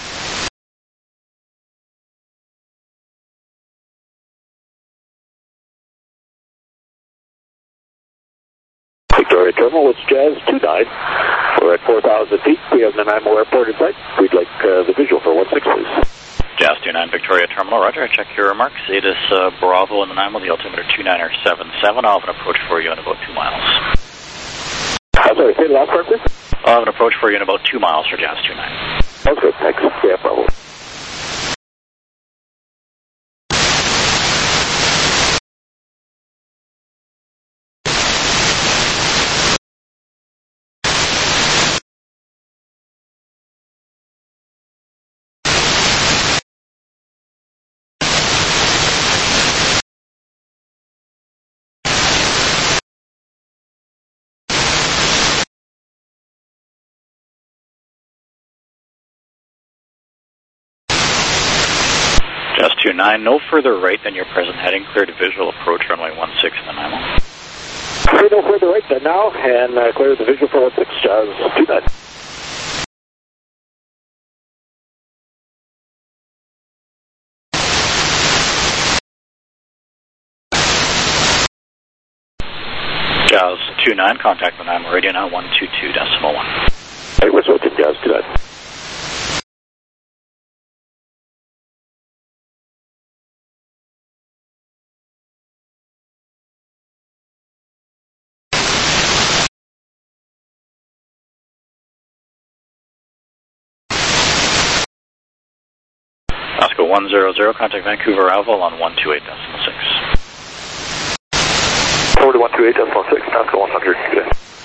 Victoria Terminal, it's Jazz two nine. We're at four thousand feet. We have Nanaimo Airport in sight. We'd like uh, the visual for one six, please. Jazz two nine, Victoria Terminal, roger. Check your remarks. It is uh, Bravo in Nanaimo, the altimeter two niner seven seven. I'll have an approach for you in about two miles. I'm sorry, say the last part, please. I'll have an approach for you in about two miles for Jazz two nine. Sounds good, thanks. Yeah, Bravo. Jazz two nine, no further right than your present heading, clear to visual approach runway one six Nanaimo. Okay, no further right then now, and uh, clear the visual for one six, Jazz two nine. Jazz two nine, contact Nanaimo radio now, one two two decimal one. Hey, we're switching Jazz two nine. Pasco one hundred, contact Vancouver Oval on one two eight decimal six. Forward to one two eight decimal six, Pasco one hundred, good.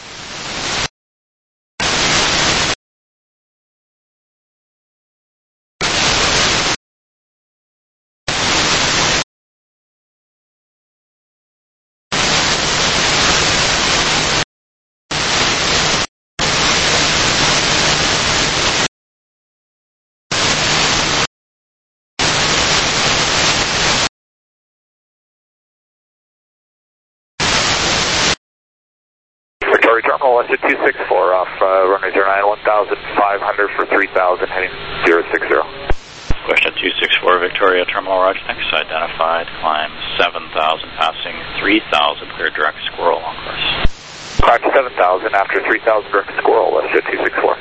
Victoria Terminal, West two six four off uh, runway zero nine, one thousand five hundred for three thousand, heading zero six zero. Question two six four, Victoria Terminal, roger, thanks, identified, climb seven thousand, passing three thousand, clear direct Squirrel on course. Climb seven thousand after three thousand, direct Squirrel, West two six four.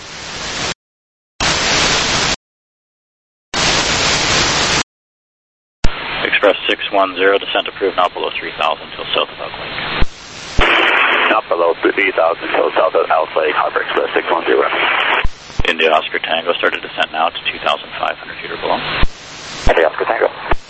Express six one zero, descent approved, not below three thousand until south of Elk Lake. Not below three thousand, so south of Elk Lake, Harbor Express six one zero. India Oscar Tango, started descent now to two thousand five hundred feet or below. India Oscar Tango.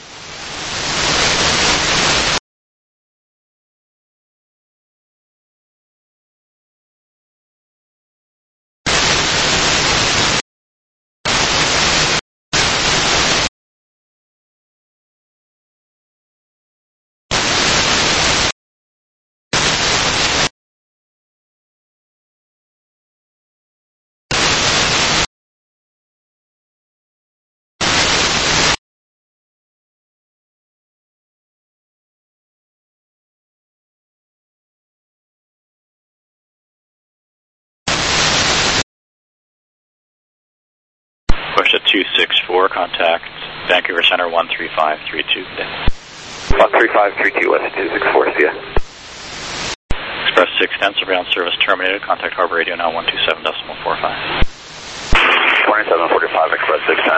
Question two six four, contact Vancouver Center one three five three two. one three five three two, West two six four, see ya. Express six ten, surveillance service terminated, contact Harbor Radio now one two seven decimal four five. twenty-seven forty-five, Express six ten.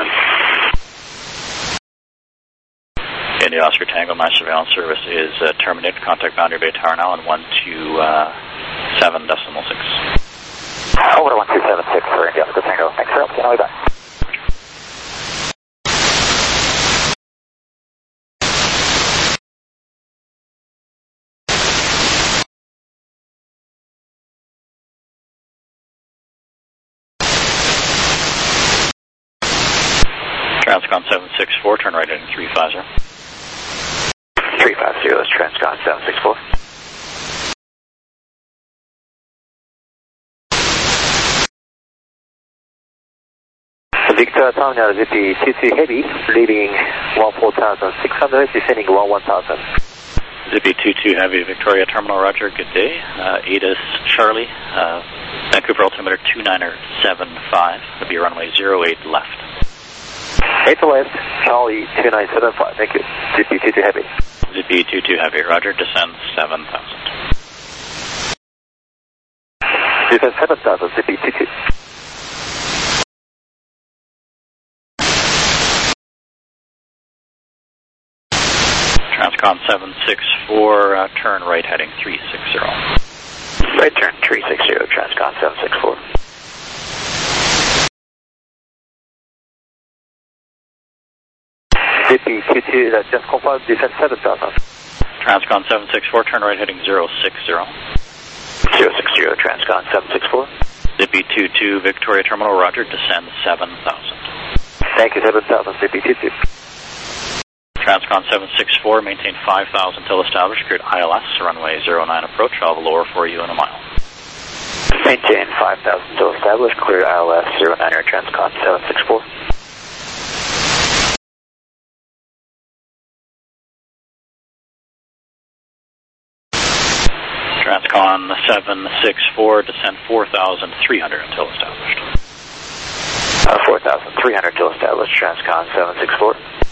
India Oscar Tango, my surveillance service is uh, terminated, contact Boundary Bay Tower now on one two seven decimal six. Over to one two seven six for India Oscar Tango, thanks for helping, I'll be back. Transcon seven six four, turn right heading three five zero. three five zero, that's Transcon seven six four. Victoria Terminal Z P two two Heavy, leaving one four thousand six hundred, descending one one thousand. Zippy two two Heavy, Victoria Terminal, roger, good day. Uh, ATIS Charlie, uh, Vancouver altimeter two niner seven five, that'll be runway zero eight left. eight left, Charlie two nine seven five, thank you. Zippy two two Heavy. Zippy two two Heavy, roger, descend seven thousand. Descend seven thousand, Zippy two two. Transcon seven six four, uh, turn right heading three six zero. Right turn three six zero, Transcon seven six four. Zippy two two, that just confirmed, descend seven thousand. Transcon seven six four, turn right heading zero six zero. zero six zero, Transcon seven six four. Zippy two two, Victoria Terminal, roger, descend seven thousand. Thank you, seven thousand, Zippy two two. Transcon seven six four, maintain five thousand till established, cleared I L S, runway zero nine approach, I'll lower for you in a mile. Maintain five thousand till established, cleared I L S zero niner, Transcon seven six four. Transcon seven six four, descend four thousand three hundred until established. Uh, four thousand three hundred till established, Transcon seven six four.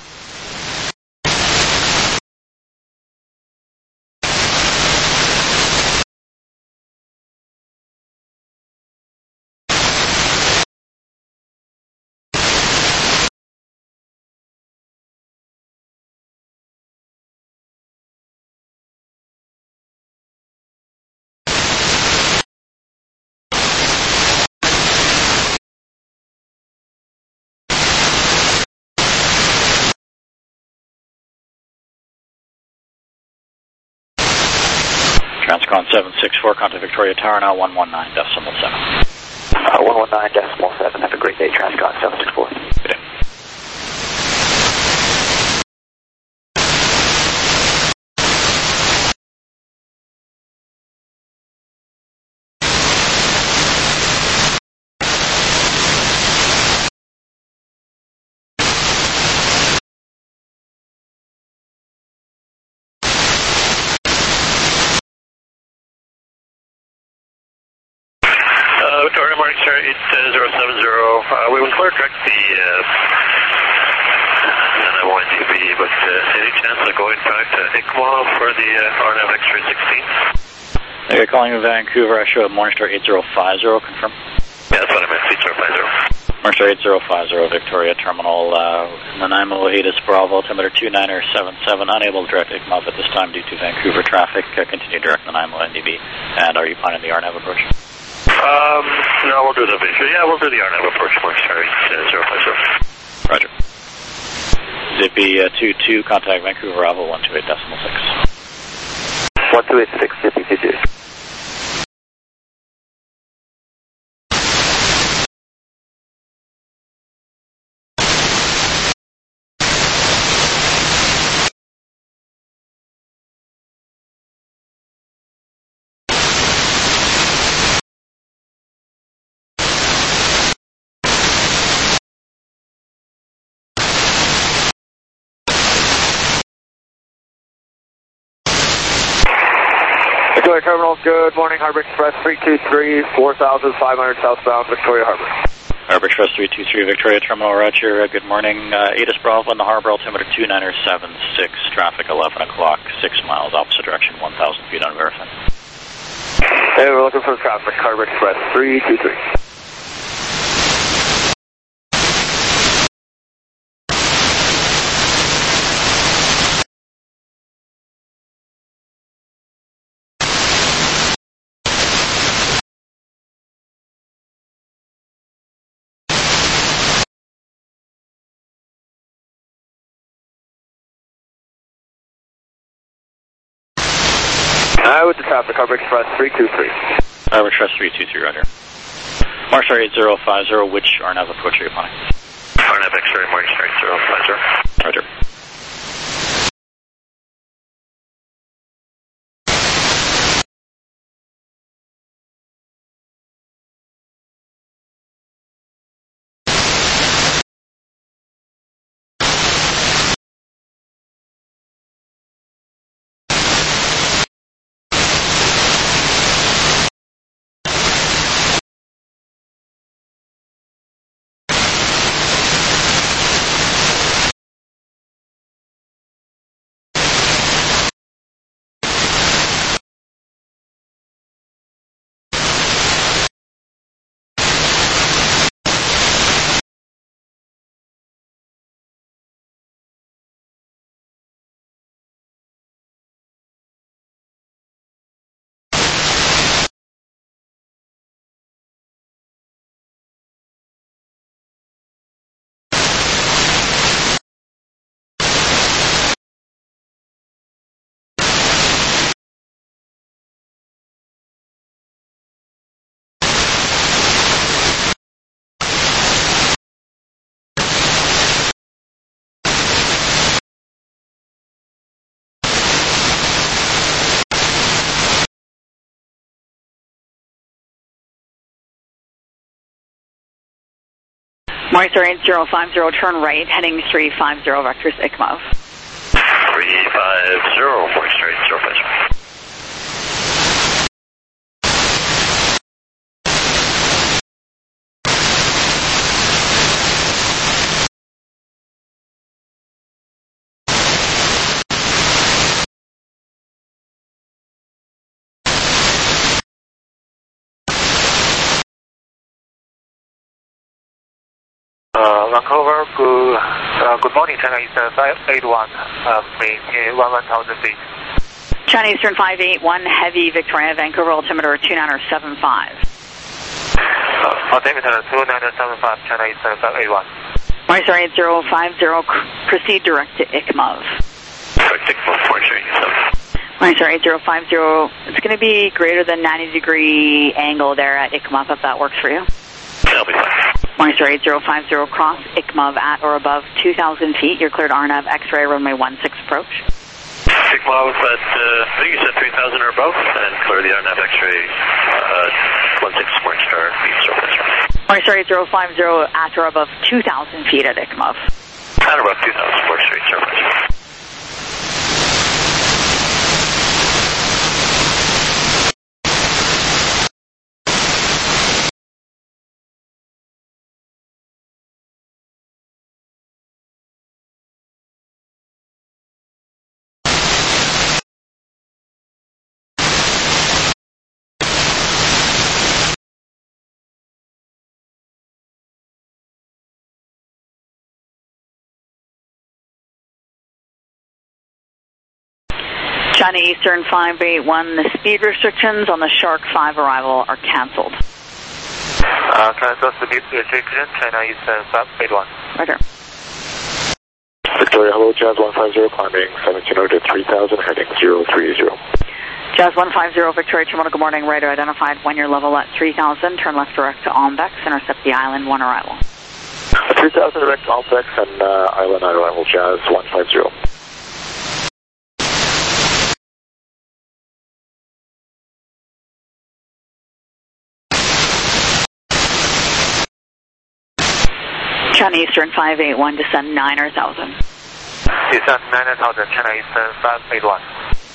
Transcon seven six four, contact Victoria Tower now, one one nine decimal seven. Uh, one one nine decimal seven, have a great day, Transcon seven six four. Good day. Victoria, morning, sir, eight zero seven zero. Uh, we will clear direct the uh, N M O N D B, but uh, any chance of going back to I C M O for the uh, R N A V X three sixteen? Okay, calling in Vancouver, I show Morningstar eight zero five zero, confirm. Yeah, that's what I meant, eight zero five zero. Morningstar eight zero five zero, Victoria Terminal, uh, Nanaimo, ATIS Bravo, altimeter two niner seven seven, unable to direct I C M O at this time due to Vancouver traffic. Uh, continue direct Nanaimo N D B. And are you planning the R N A V approach? Um, no, we'll do the visual. Yeah, we'll do the R N A V approach, Morningstar eight zero five zero. Roger. Zippy uh, two two, contact Vancouver Bravo one two eight decimal six. one two eight six, Zippy two two. Victoria Terminal, good morning, Harbor Express three two three, four thousand five hundred southbound, Victoria Harbor. Harbor Express three two three, Victoria Terminal, roger, uh, good morning. Uh, ATIS Bravo on the harbor, altimeter two niner seven six, traffic eleven o'clock, six miles, opposite direction, one thousand feet on verified. Hey, we're looking for traffic, Harbor Express three two three. Uh, with the traffic, Harbor Express three two three. Harbor Express three two three, roger. Morningstar eight zero five zero, which R N A V approach are you planning? R N A V X-ray, Morningstar eight zero five zero. Roger. Moisture eight zero five zero, turn right, heading three five zero, vectors I C M O V. three five zero, Moisture eight zero five zero. Uh, Vancouver, good, uh, good morning, China Eastern five eight one, uh, maintain one thousand feet. China Eastern five eight one, heavy Victoria, Vancouver, altimeter two nine seven five. Uh, altimeter two nine seven five, China Eastern five eight one. Moisture eight zero five zero, proceed direct to I C M O V. Direct to I C M O V, Moisture eight zero five zero. Moisture eight zero five zero, it's going to be greater than ninety degree angle there at I C M O V, if that works for you. That'll be fine. Moisture eight zero five zero, cross I C M O V at or above two thousand feet. You're cleared R N A V X-ray runway one six approach. I C M O V at, uh, I think you said three thousand or above, and clear the R N A V X-ray, uh, one six Moisture eight zero five zero. Moisture eight zero five zero, at or above two thousand feet at I C M O V. At or above two thousand, Moisture eight zero five zero. China Eastern five eight one, the speed restrictions on the Shark five arrival are cancelled. Uh, cancel speed restriction, China Eastern five eight one. Roger. Victoria, hello, Jazz one five zero, climbing seventeen hundred to three thousand, heading zero three zero. Jazz one five zero, Victoria Toronto, good morning, radar identified when you're level at three thousand, turn left direct to Ombex, intercept the island one arrival. three thousand direct Ombex and uh, island arrival, Jazz one five zero. China Eastern five eight one, descend niner thousand. Descend nine thousand, China Eastern five eight one.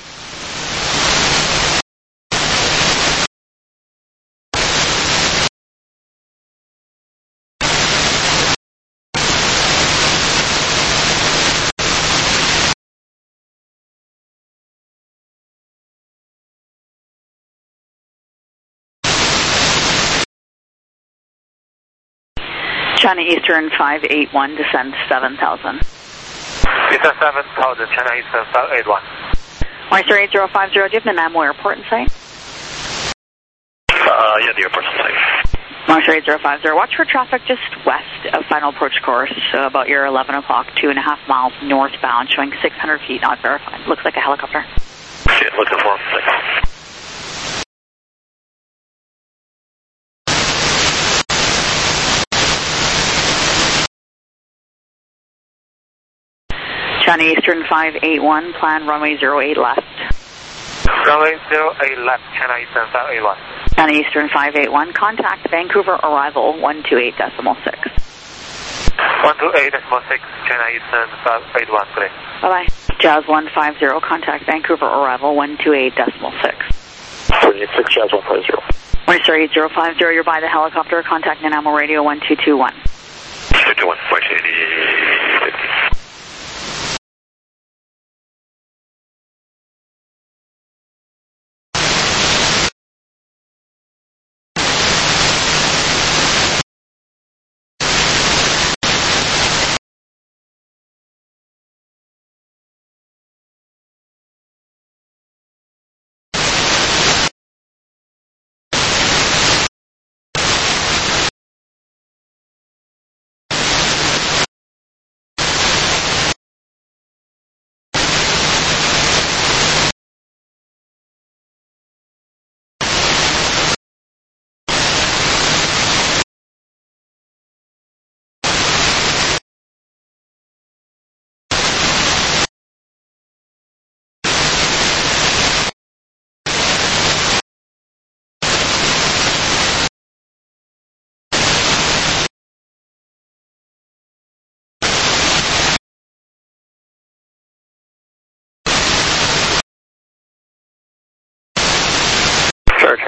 China Eastern five eight one, descend seven thousand. Descend seven thousand, China Eastern five eight one. Moisture eight zero five zero, do you have the Nanaimo Airport in sight? Uh, yeah, the airport's in sight. Moisture eight zero five zero, watch for traffic just west of final approach course, so about your eleven o'clock, two and a half miles northbound, showing six hundred feet, not verified. Looks like a helicopter. Shit, looking for him. Thanks. China Eastern five eight one, plan runway zero eight left. Runway zero eight left, China Eastern five eight one. China Eastern five eight one, contact Vancouver arrival one two eight decimal six. one two eight decimal six, China Eastern five eight one, please. Bye-bye. Jazz one five zero, contact Vancouver arrival one two eight decimal six. three eight six, Jazz one five zero. Moisture eight zero five zero, you're by the helicopter, contact Nanaimo radio one two two one. two two one, Moisture eighty.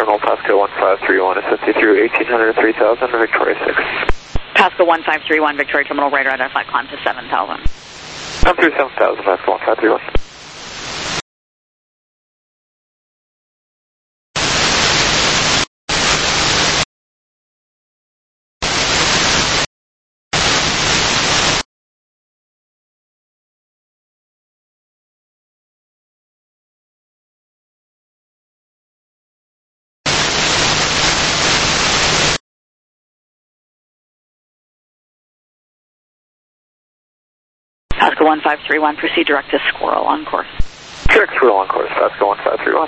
Terminal Pasco one five three one, assist you through eighteen hundred, three thousand, Victoria six. Pasco one five three one, Victoria Terminal, radar identified, climb to seven thousand. Come through seven thousand, Pasco one five three one. Pasco one five three one, proceed direct to Squirrel on course. Direct Squirrel on course, Pasco one five three one.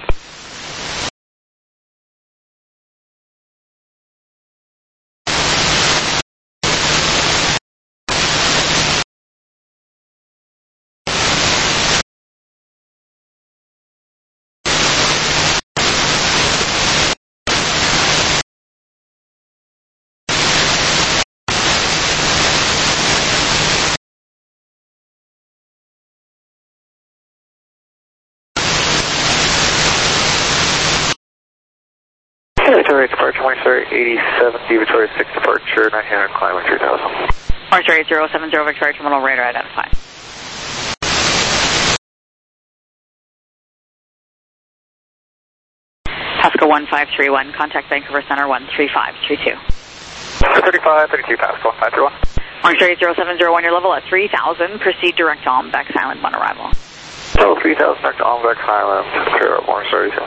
Victoria departure, Morningstar eighty-seven, D Victoria six departure, nine hundred, climbing three thousand. Morningstar eight zero seven zero, Victoria Terminal, radar identified. Pasco one five three one, contact Vancouver Center one three five three two. thirty-five, thirty-two, Pasco one five three one. Morningstar eight zero seven zero one, your level at three thousand, proceed direct to Almbex Island on arrival. So three thousand, direct to Almbex Island, clear up Morningstar eight zero.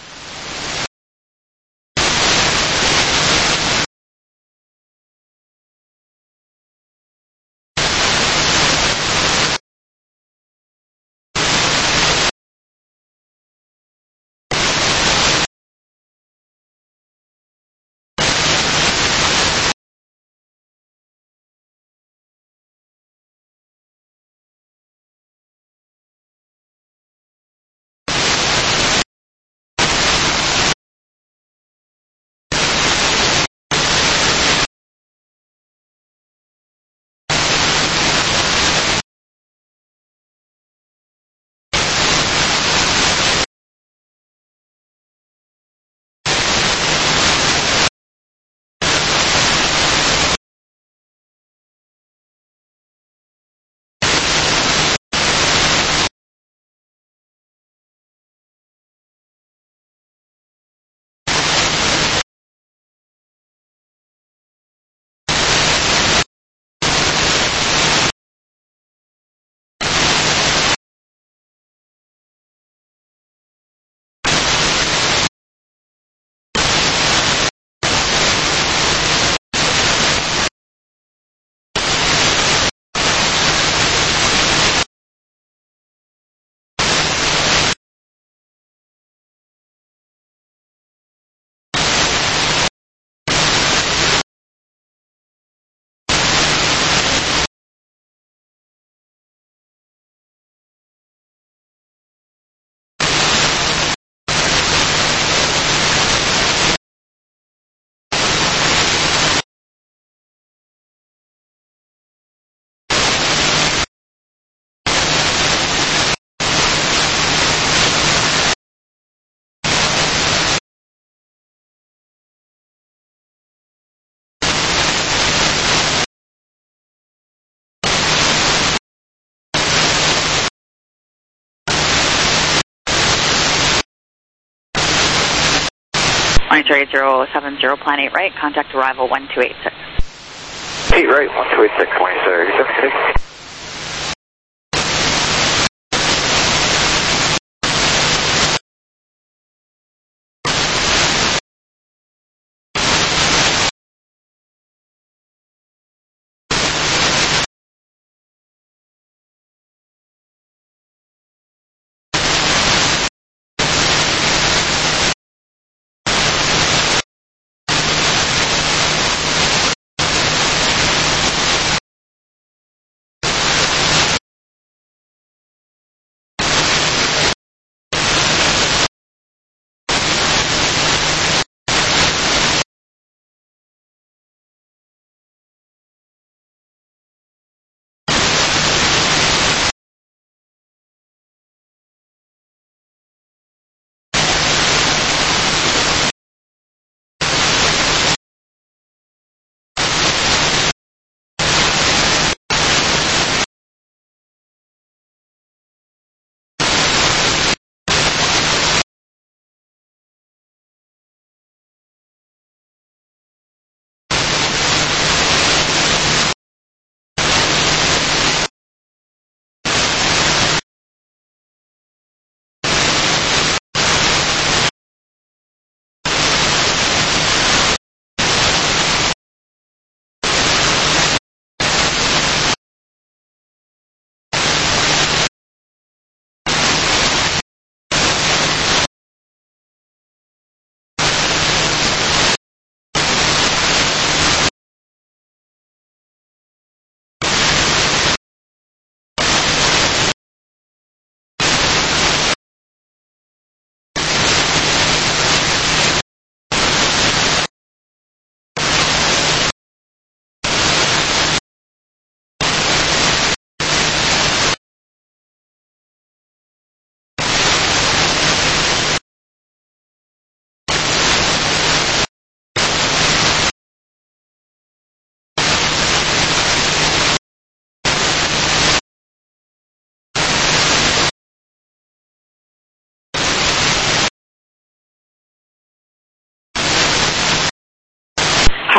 Morningstar eight zero seven zero, plan eight right, contact arrival one two eight six. eight right, one two eight six, Morningstar eighty-seven six.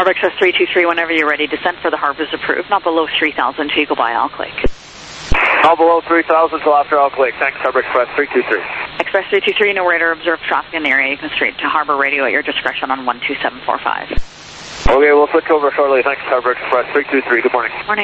Harbor Express three two three, whenever you're ready. Descent for the harbor is approved. Not below three thousand to Eagle by Alclake. Not below three thousand till after Alclake. Thanks, Harbor Express three two three. Express three two three, no radar observed traffic in the area. You can straight to Harbor Radio at your discretion on one two seven four five. Okay, we'll switch over shortly. Thanks, Harbor Express three two three. Good morning. Morning.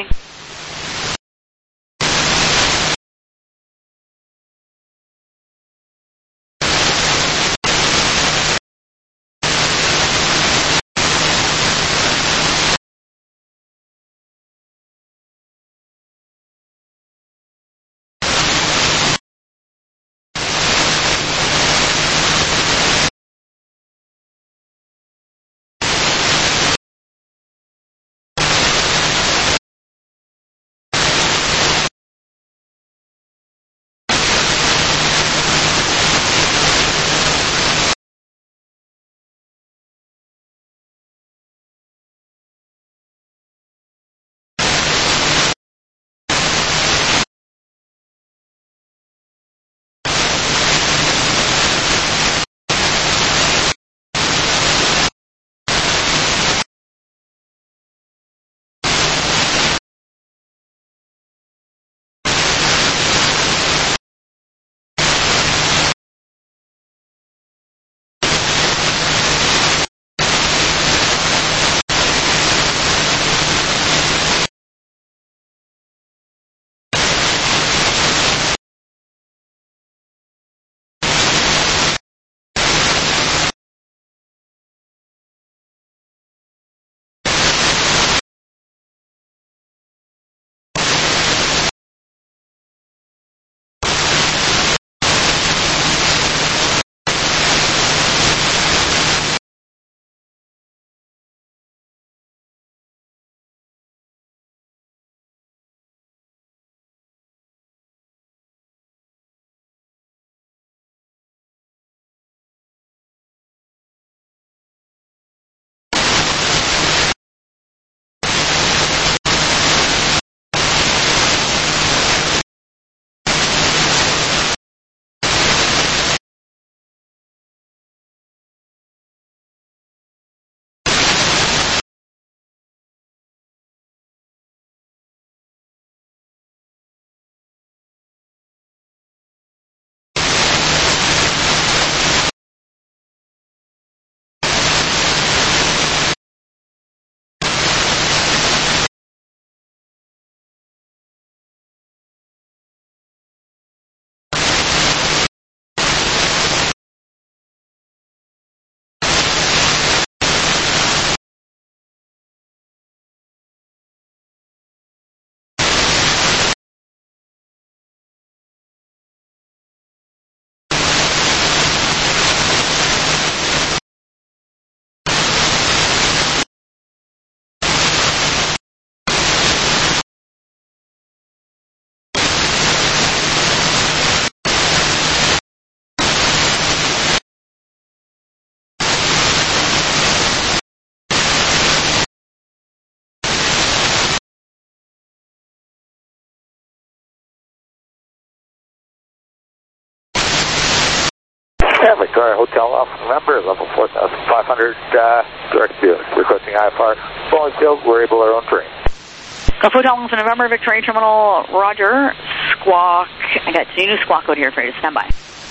Yeah, Victoria Hotel off November, level four thousand five hundred, uh, direct Buick, requesting I F R. Falling field, we're able our own terrain. Golf Hotel Alpha November, Victoria Terminal, Roger. Squawk, I got new squawk code here for you to stand by.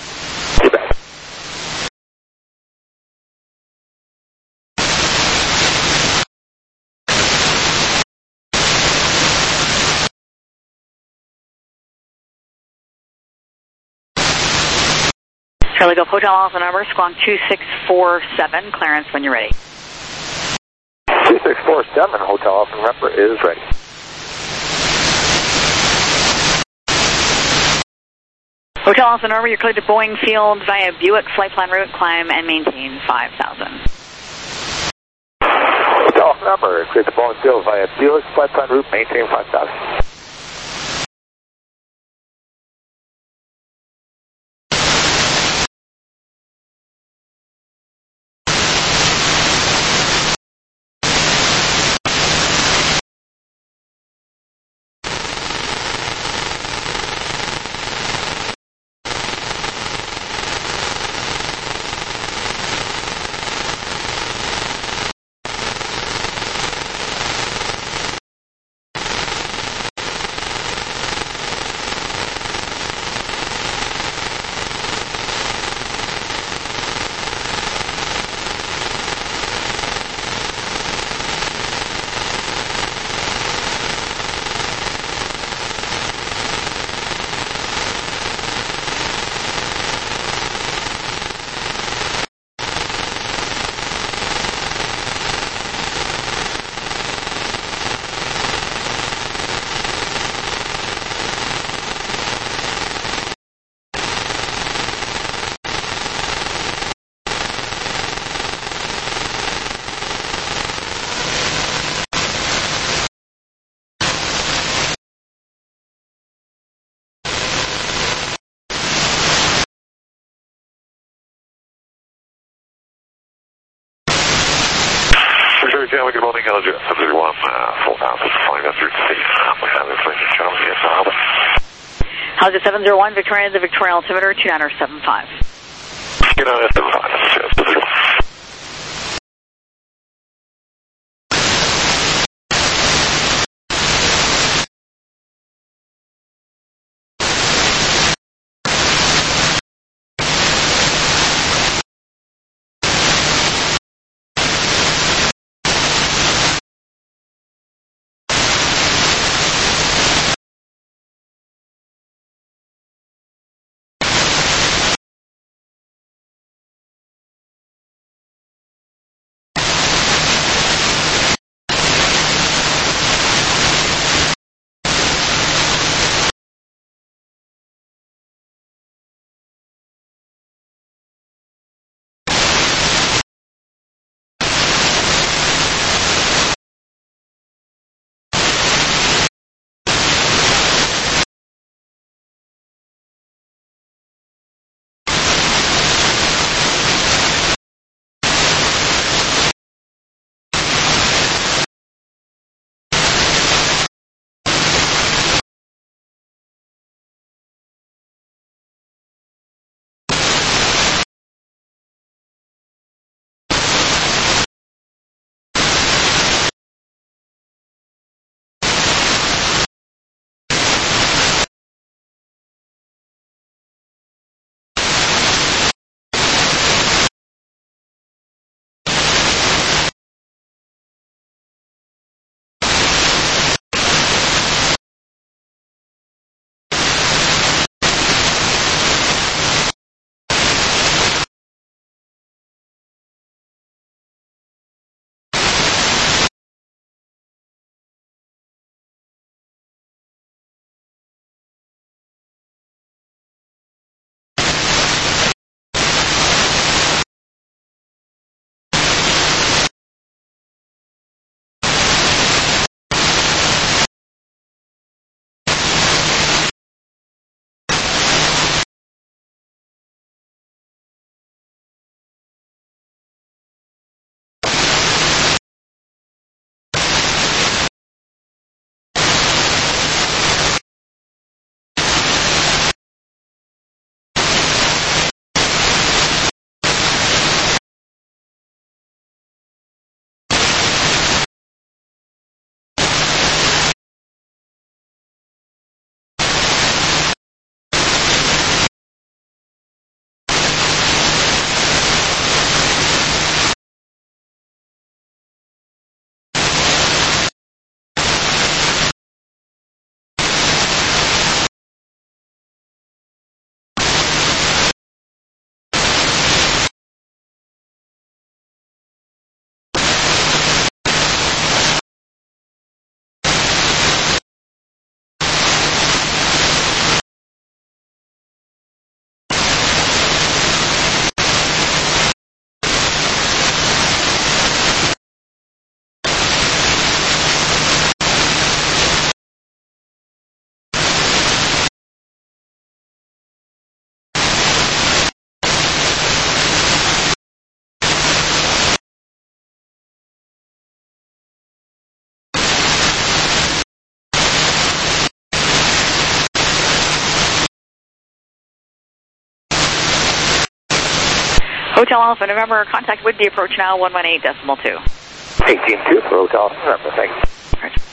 You bet. Charlie Golf Hotel Alpha number, squawk two six four seven, clearance when you're ready. two six four seven, Hotel Alpha number is ready. Hotel Alpha number, you're cleared to Boeing Field via Buick, flight plan route, climb and maintain five thousand. Hotel Alpha number, cleared to Boeing Field via Buick, flight plan route, maintain five thousand. Victoria Jamie, good morning, L J seven zero one, uh, four thousand, flying up through the we have information channel here, so Albert. How's it seven zero one, Victoria, the Victoria altimeter, two nine seven five. two nine seven five, cheers. Hotel Alpha November, contact would be approach now, one one eight decimal two. eighteen two for Hotel Alpha November, thanks. Right.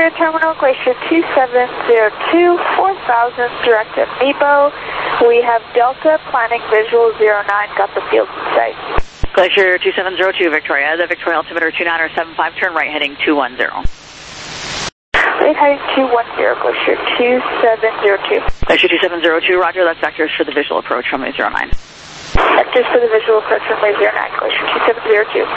Victoria Terminal, Glacier two seven zero two, four thousand, direct at Nebo. We have Delta, planning visual zero nine, got the field in sight. Glacier two seven zero two, Victoria. The Victoria altimeter two nine seven five, turn right heading two one zero. Right heading two one zero, Glacier two seven zero two. Glacier two seven zero two, roger, that's vectors for the visual approach runway zero nine. Vectors for the visual approach runway zero nine, Glacier two seven zero two.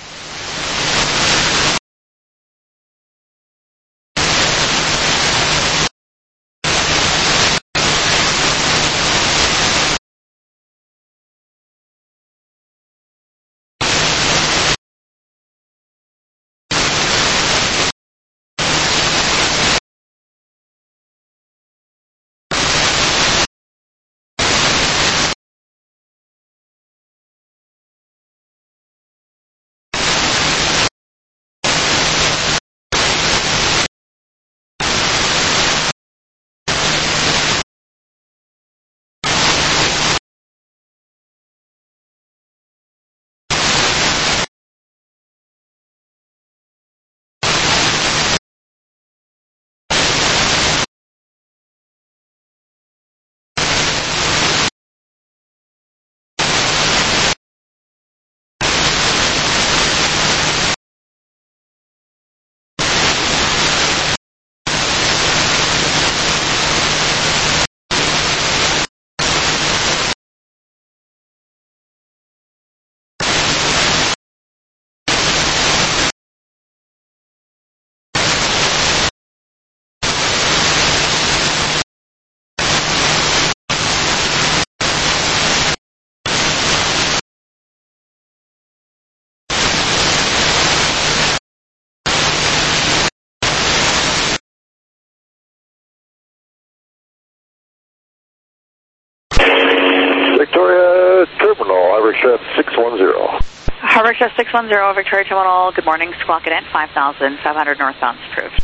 Victoria Terminal, Haversham six one zero. Haversham six one zero, Victoria Terminal, good morning, squawk it in, five thousand five hundred northbound approved.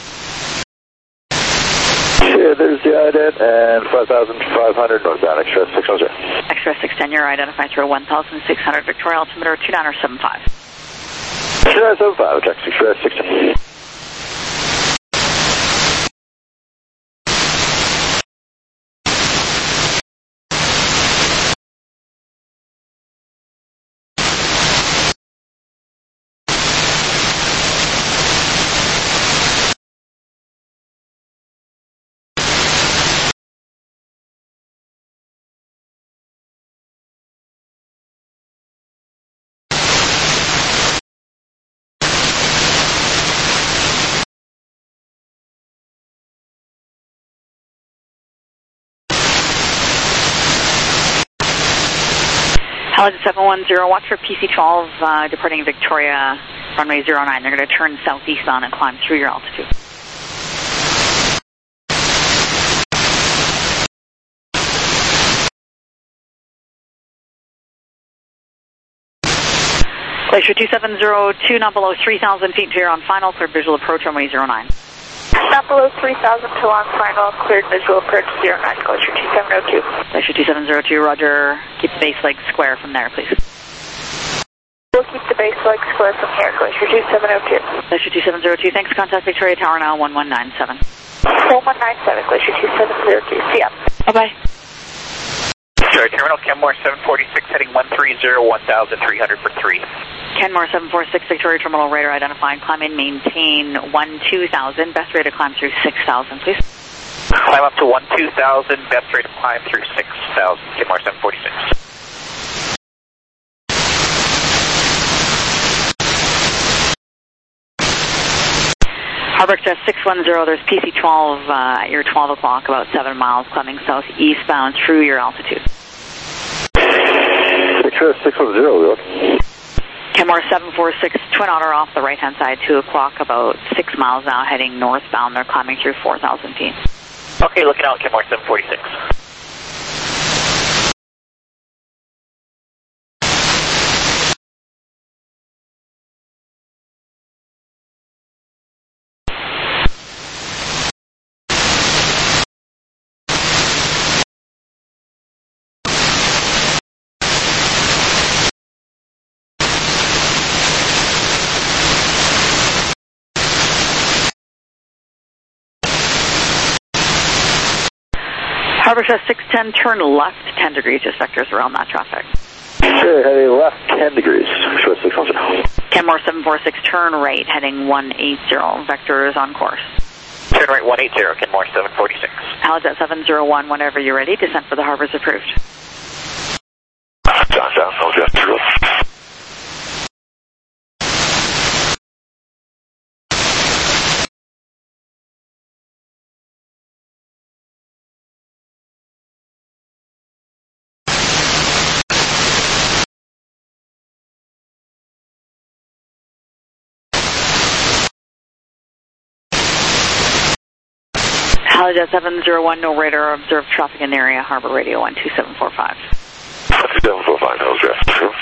Yeah, there's the ident and five thousand five hundred northbound, Express six one zero. Express six ten, you're identified through one thousand six hundred, Victoria altimeter two nine seven five. two nine seven five, check Express six ten. Helen seven one zero, watch for P C twelve uh, departing Victoria, runway zero nine. They're going to turn southeast on and climb through your altitude. Glacier two seven zero two, not below three thousand feet, clear on final, clear visual approach, runway zero nine. Not below three thousand till on final, cleared visual approach zero nine, Glacier two seven zero two. Glacier two seven zero two, roger. Keep the base leg square from there, please. We'll keep the base leg square from here, Glacier two seven zero two. Glacier two seven zero two, thanks. Contact Victoria Tower now, one one nine seven. one one nine seven, Glacier two seven zero two. See ya. Bye-bye. Victoria Terminal, Kenmore seven forty-six, heading one three zero, one thousand three hundred for three. Kenmore seven four six, Victoria Terminal, radar identified. Climb and maintain one two thousand. Best rate to climb through six thousand, please. Climb up to one two thousand, best rate of climb through six thousand. Kenmore seven forty-six. Harbor Express six one zero, there's P C twelve uh, at your twelve o'clock, about seven miles, climbing southeastbound through your altitude. Express six one zero, Kenmore seven four six, Twin Otter off the right-hand side, two o'clock, about six miles now, heading northbound. They're climbing through four thousand feet. Okay, looking out, Kenmore seven forty-six. Harbor Chef six ten, turn left ten degrees, just vectors around that traffic. Sure, heading left ten degrees, short six one zero. Kenmore seven four six, turn right, heading one eighty, vectors on course. Turn right one eighty, Kenmore seven forty-six. Halijet seven zero one, whenever you're ready, descent for the harbor is approved. John down, no jet zero. Halijet seven zero one, no radar, observed traffic in the area, harbor radio one two seven four five. one two seven four five, no jet zero.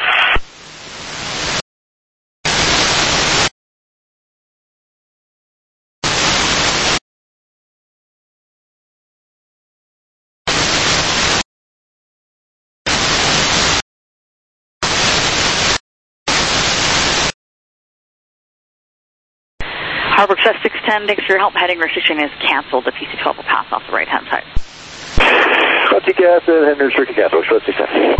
Harbor Chef six ten, thanks for your help. Heading restriction is canceled. The P C twelve will pass off the right-hand side. Copy, Captain, and restricted capital, short six ten.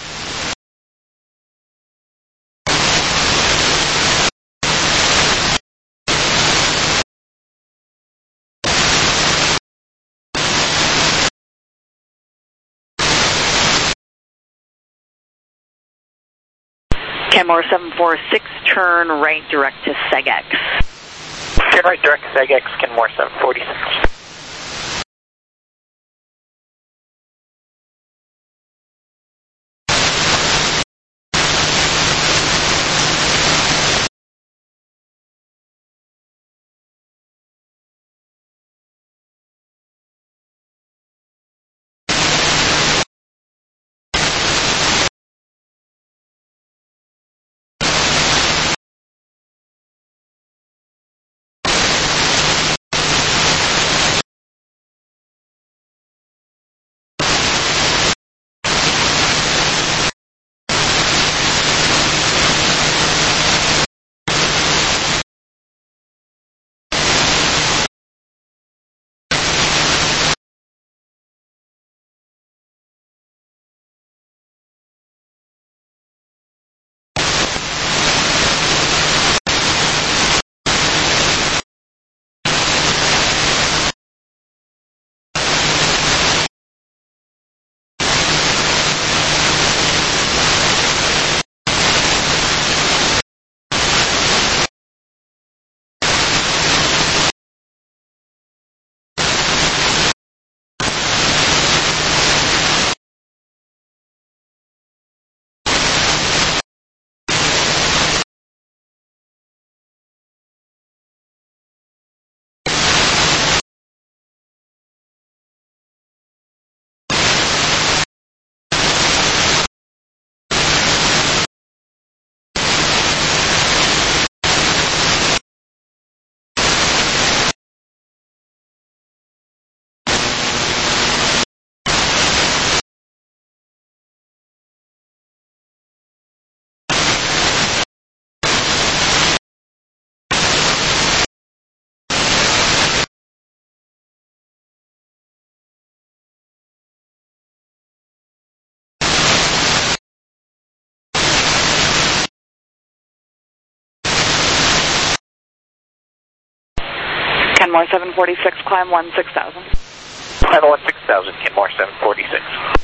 Kenmore seven four six, turn right direct to Segex. Turn right direct to Segex, Kenmore seven forty-six. Kenmore seven forty-six, climb one six thousand. Climb one six thousand, Kenmore seven forty-six.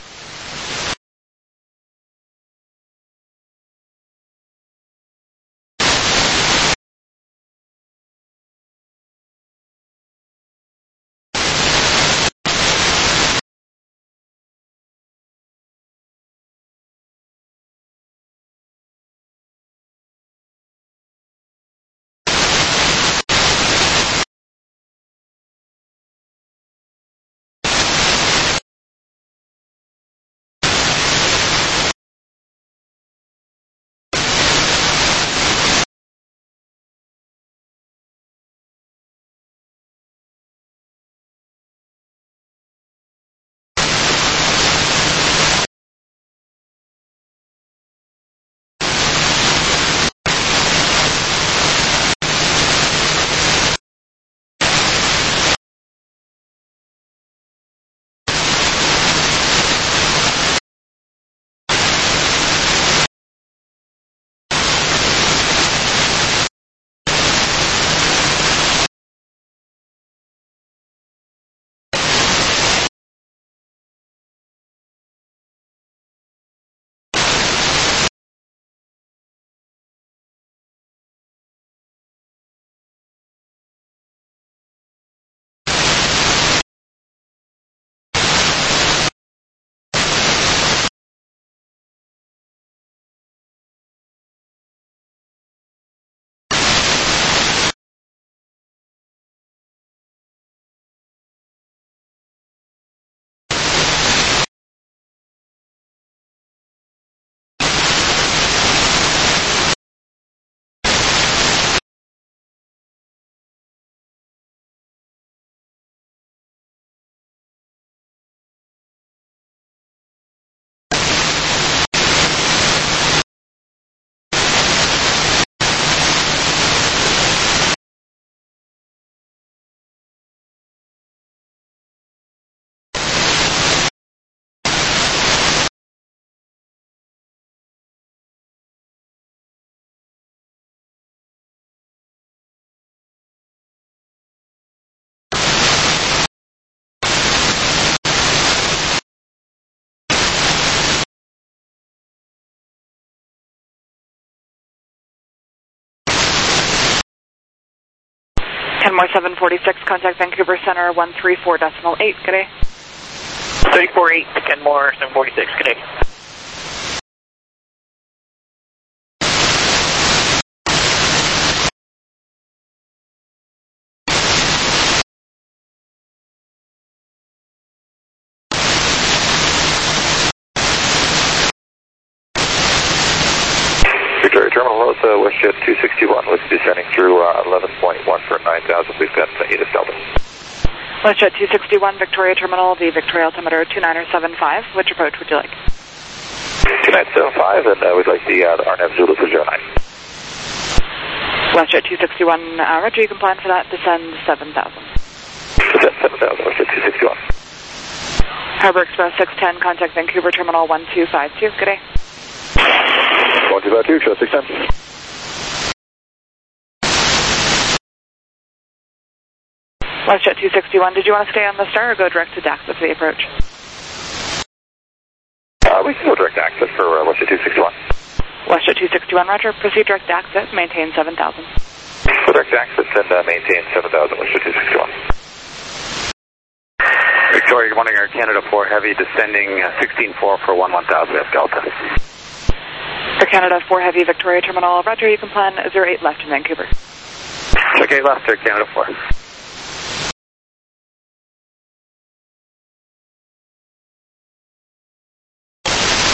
Kenmore seven forty-six, contact Vancouver Center one three four decimal eight, good day. three four eight, Kenmore seven forty-six, good day. Victoria Terminal, Road, uh, WestJet two sixty-one was descending through uh, eleven point one for nine thousand. We've got uh, Edith Delta. WestJet two sixty-one, Victoria Terminal, the Victoria altimeter two nine seven five. Which approach would you like? two nine seven five, and uh, we'd like the, uh, the R N A V Zulu for zero nine. WestJet two sixty-one, uh, Roger, you can plan for that, descend seven thousand. Descend seven thousand, WestJet two sixty-one. Harbor Express six ten, contact Vancouver Terminal one two five two, good day. one two five two, show six ten. WestJet two sixty-one, did you want to stay on the Star or go direct to Daxit for the approach? Uh, we can go direct access for uh, WestJet two sixty-one. WestJet two sixty-one, Roger, proceed direct Daxit, maintain seven thousand. Go direct access and uh, maintain seven thousand, WestJet two sixty-one. Victoria, good morning, Air Canada four Heavy, descending sixteen four for one one thousand, we have Delta. Air Canada four Heavy, Victoria Terminal, Roger, you can plan zero eight left in Vancouver. Okay, left, Air Canada four.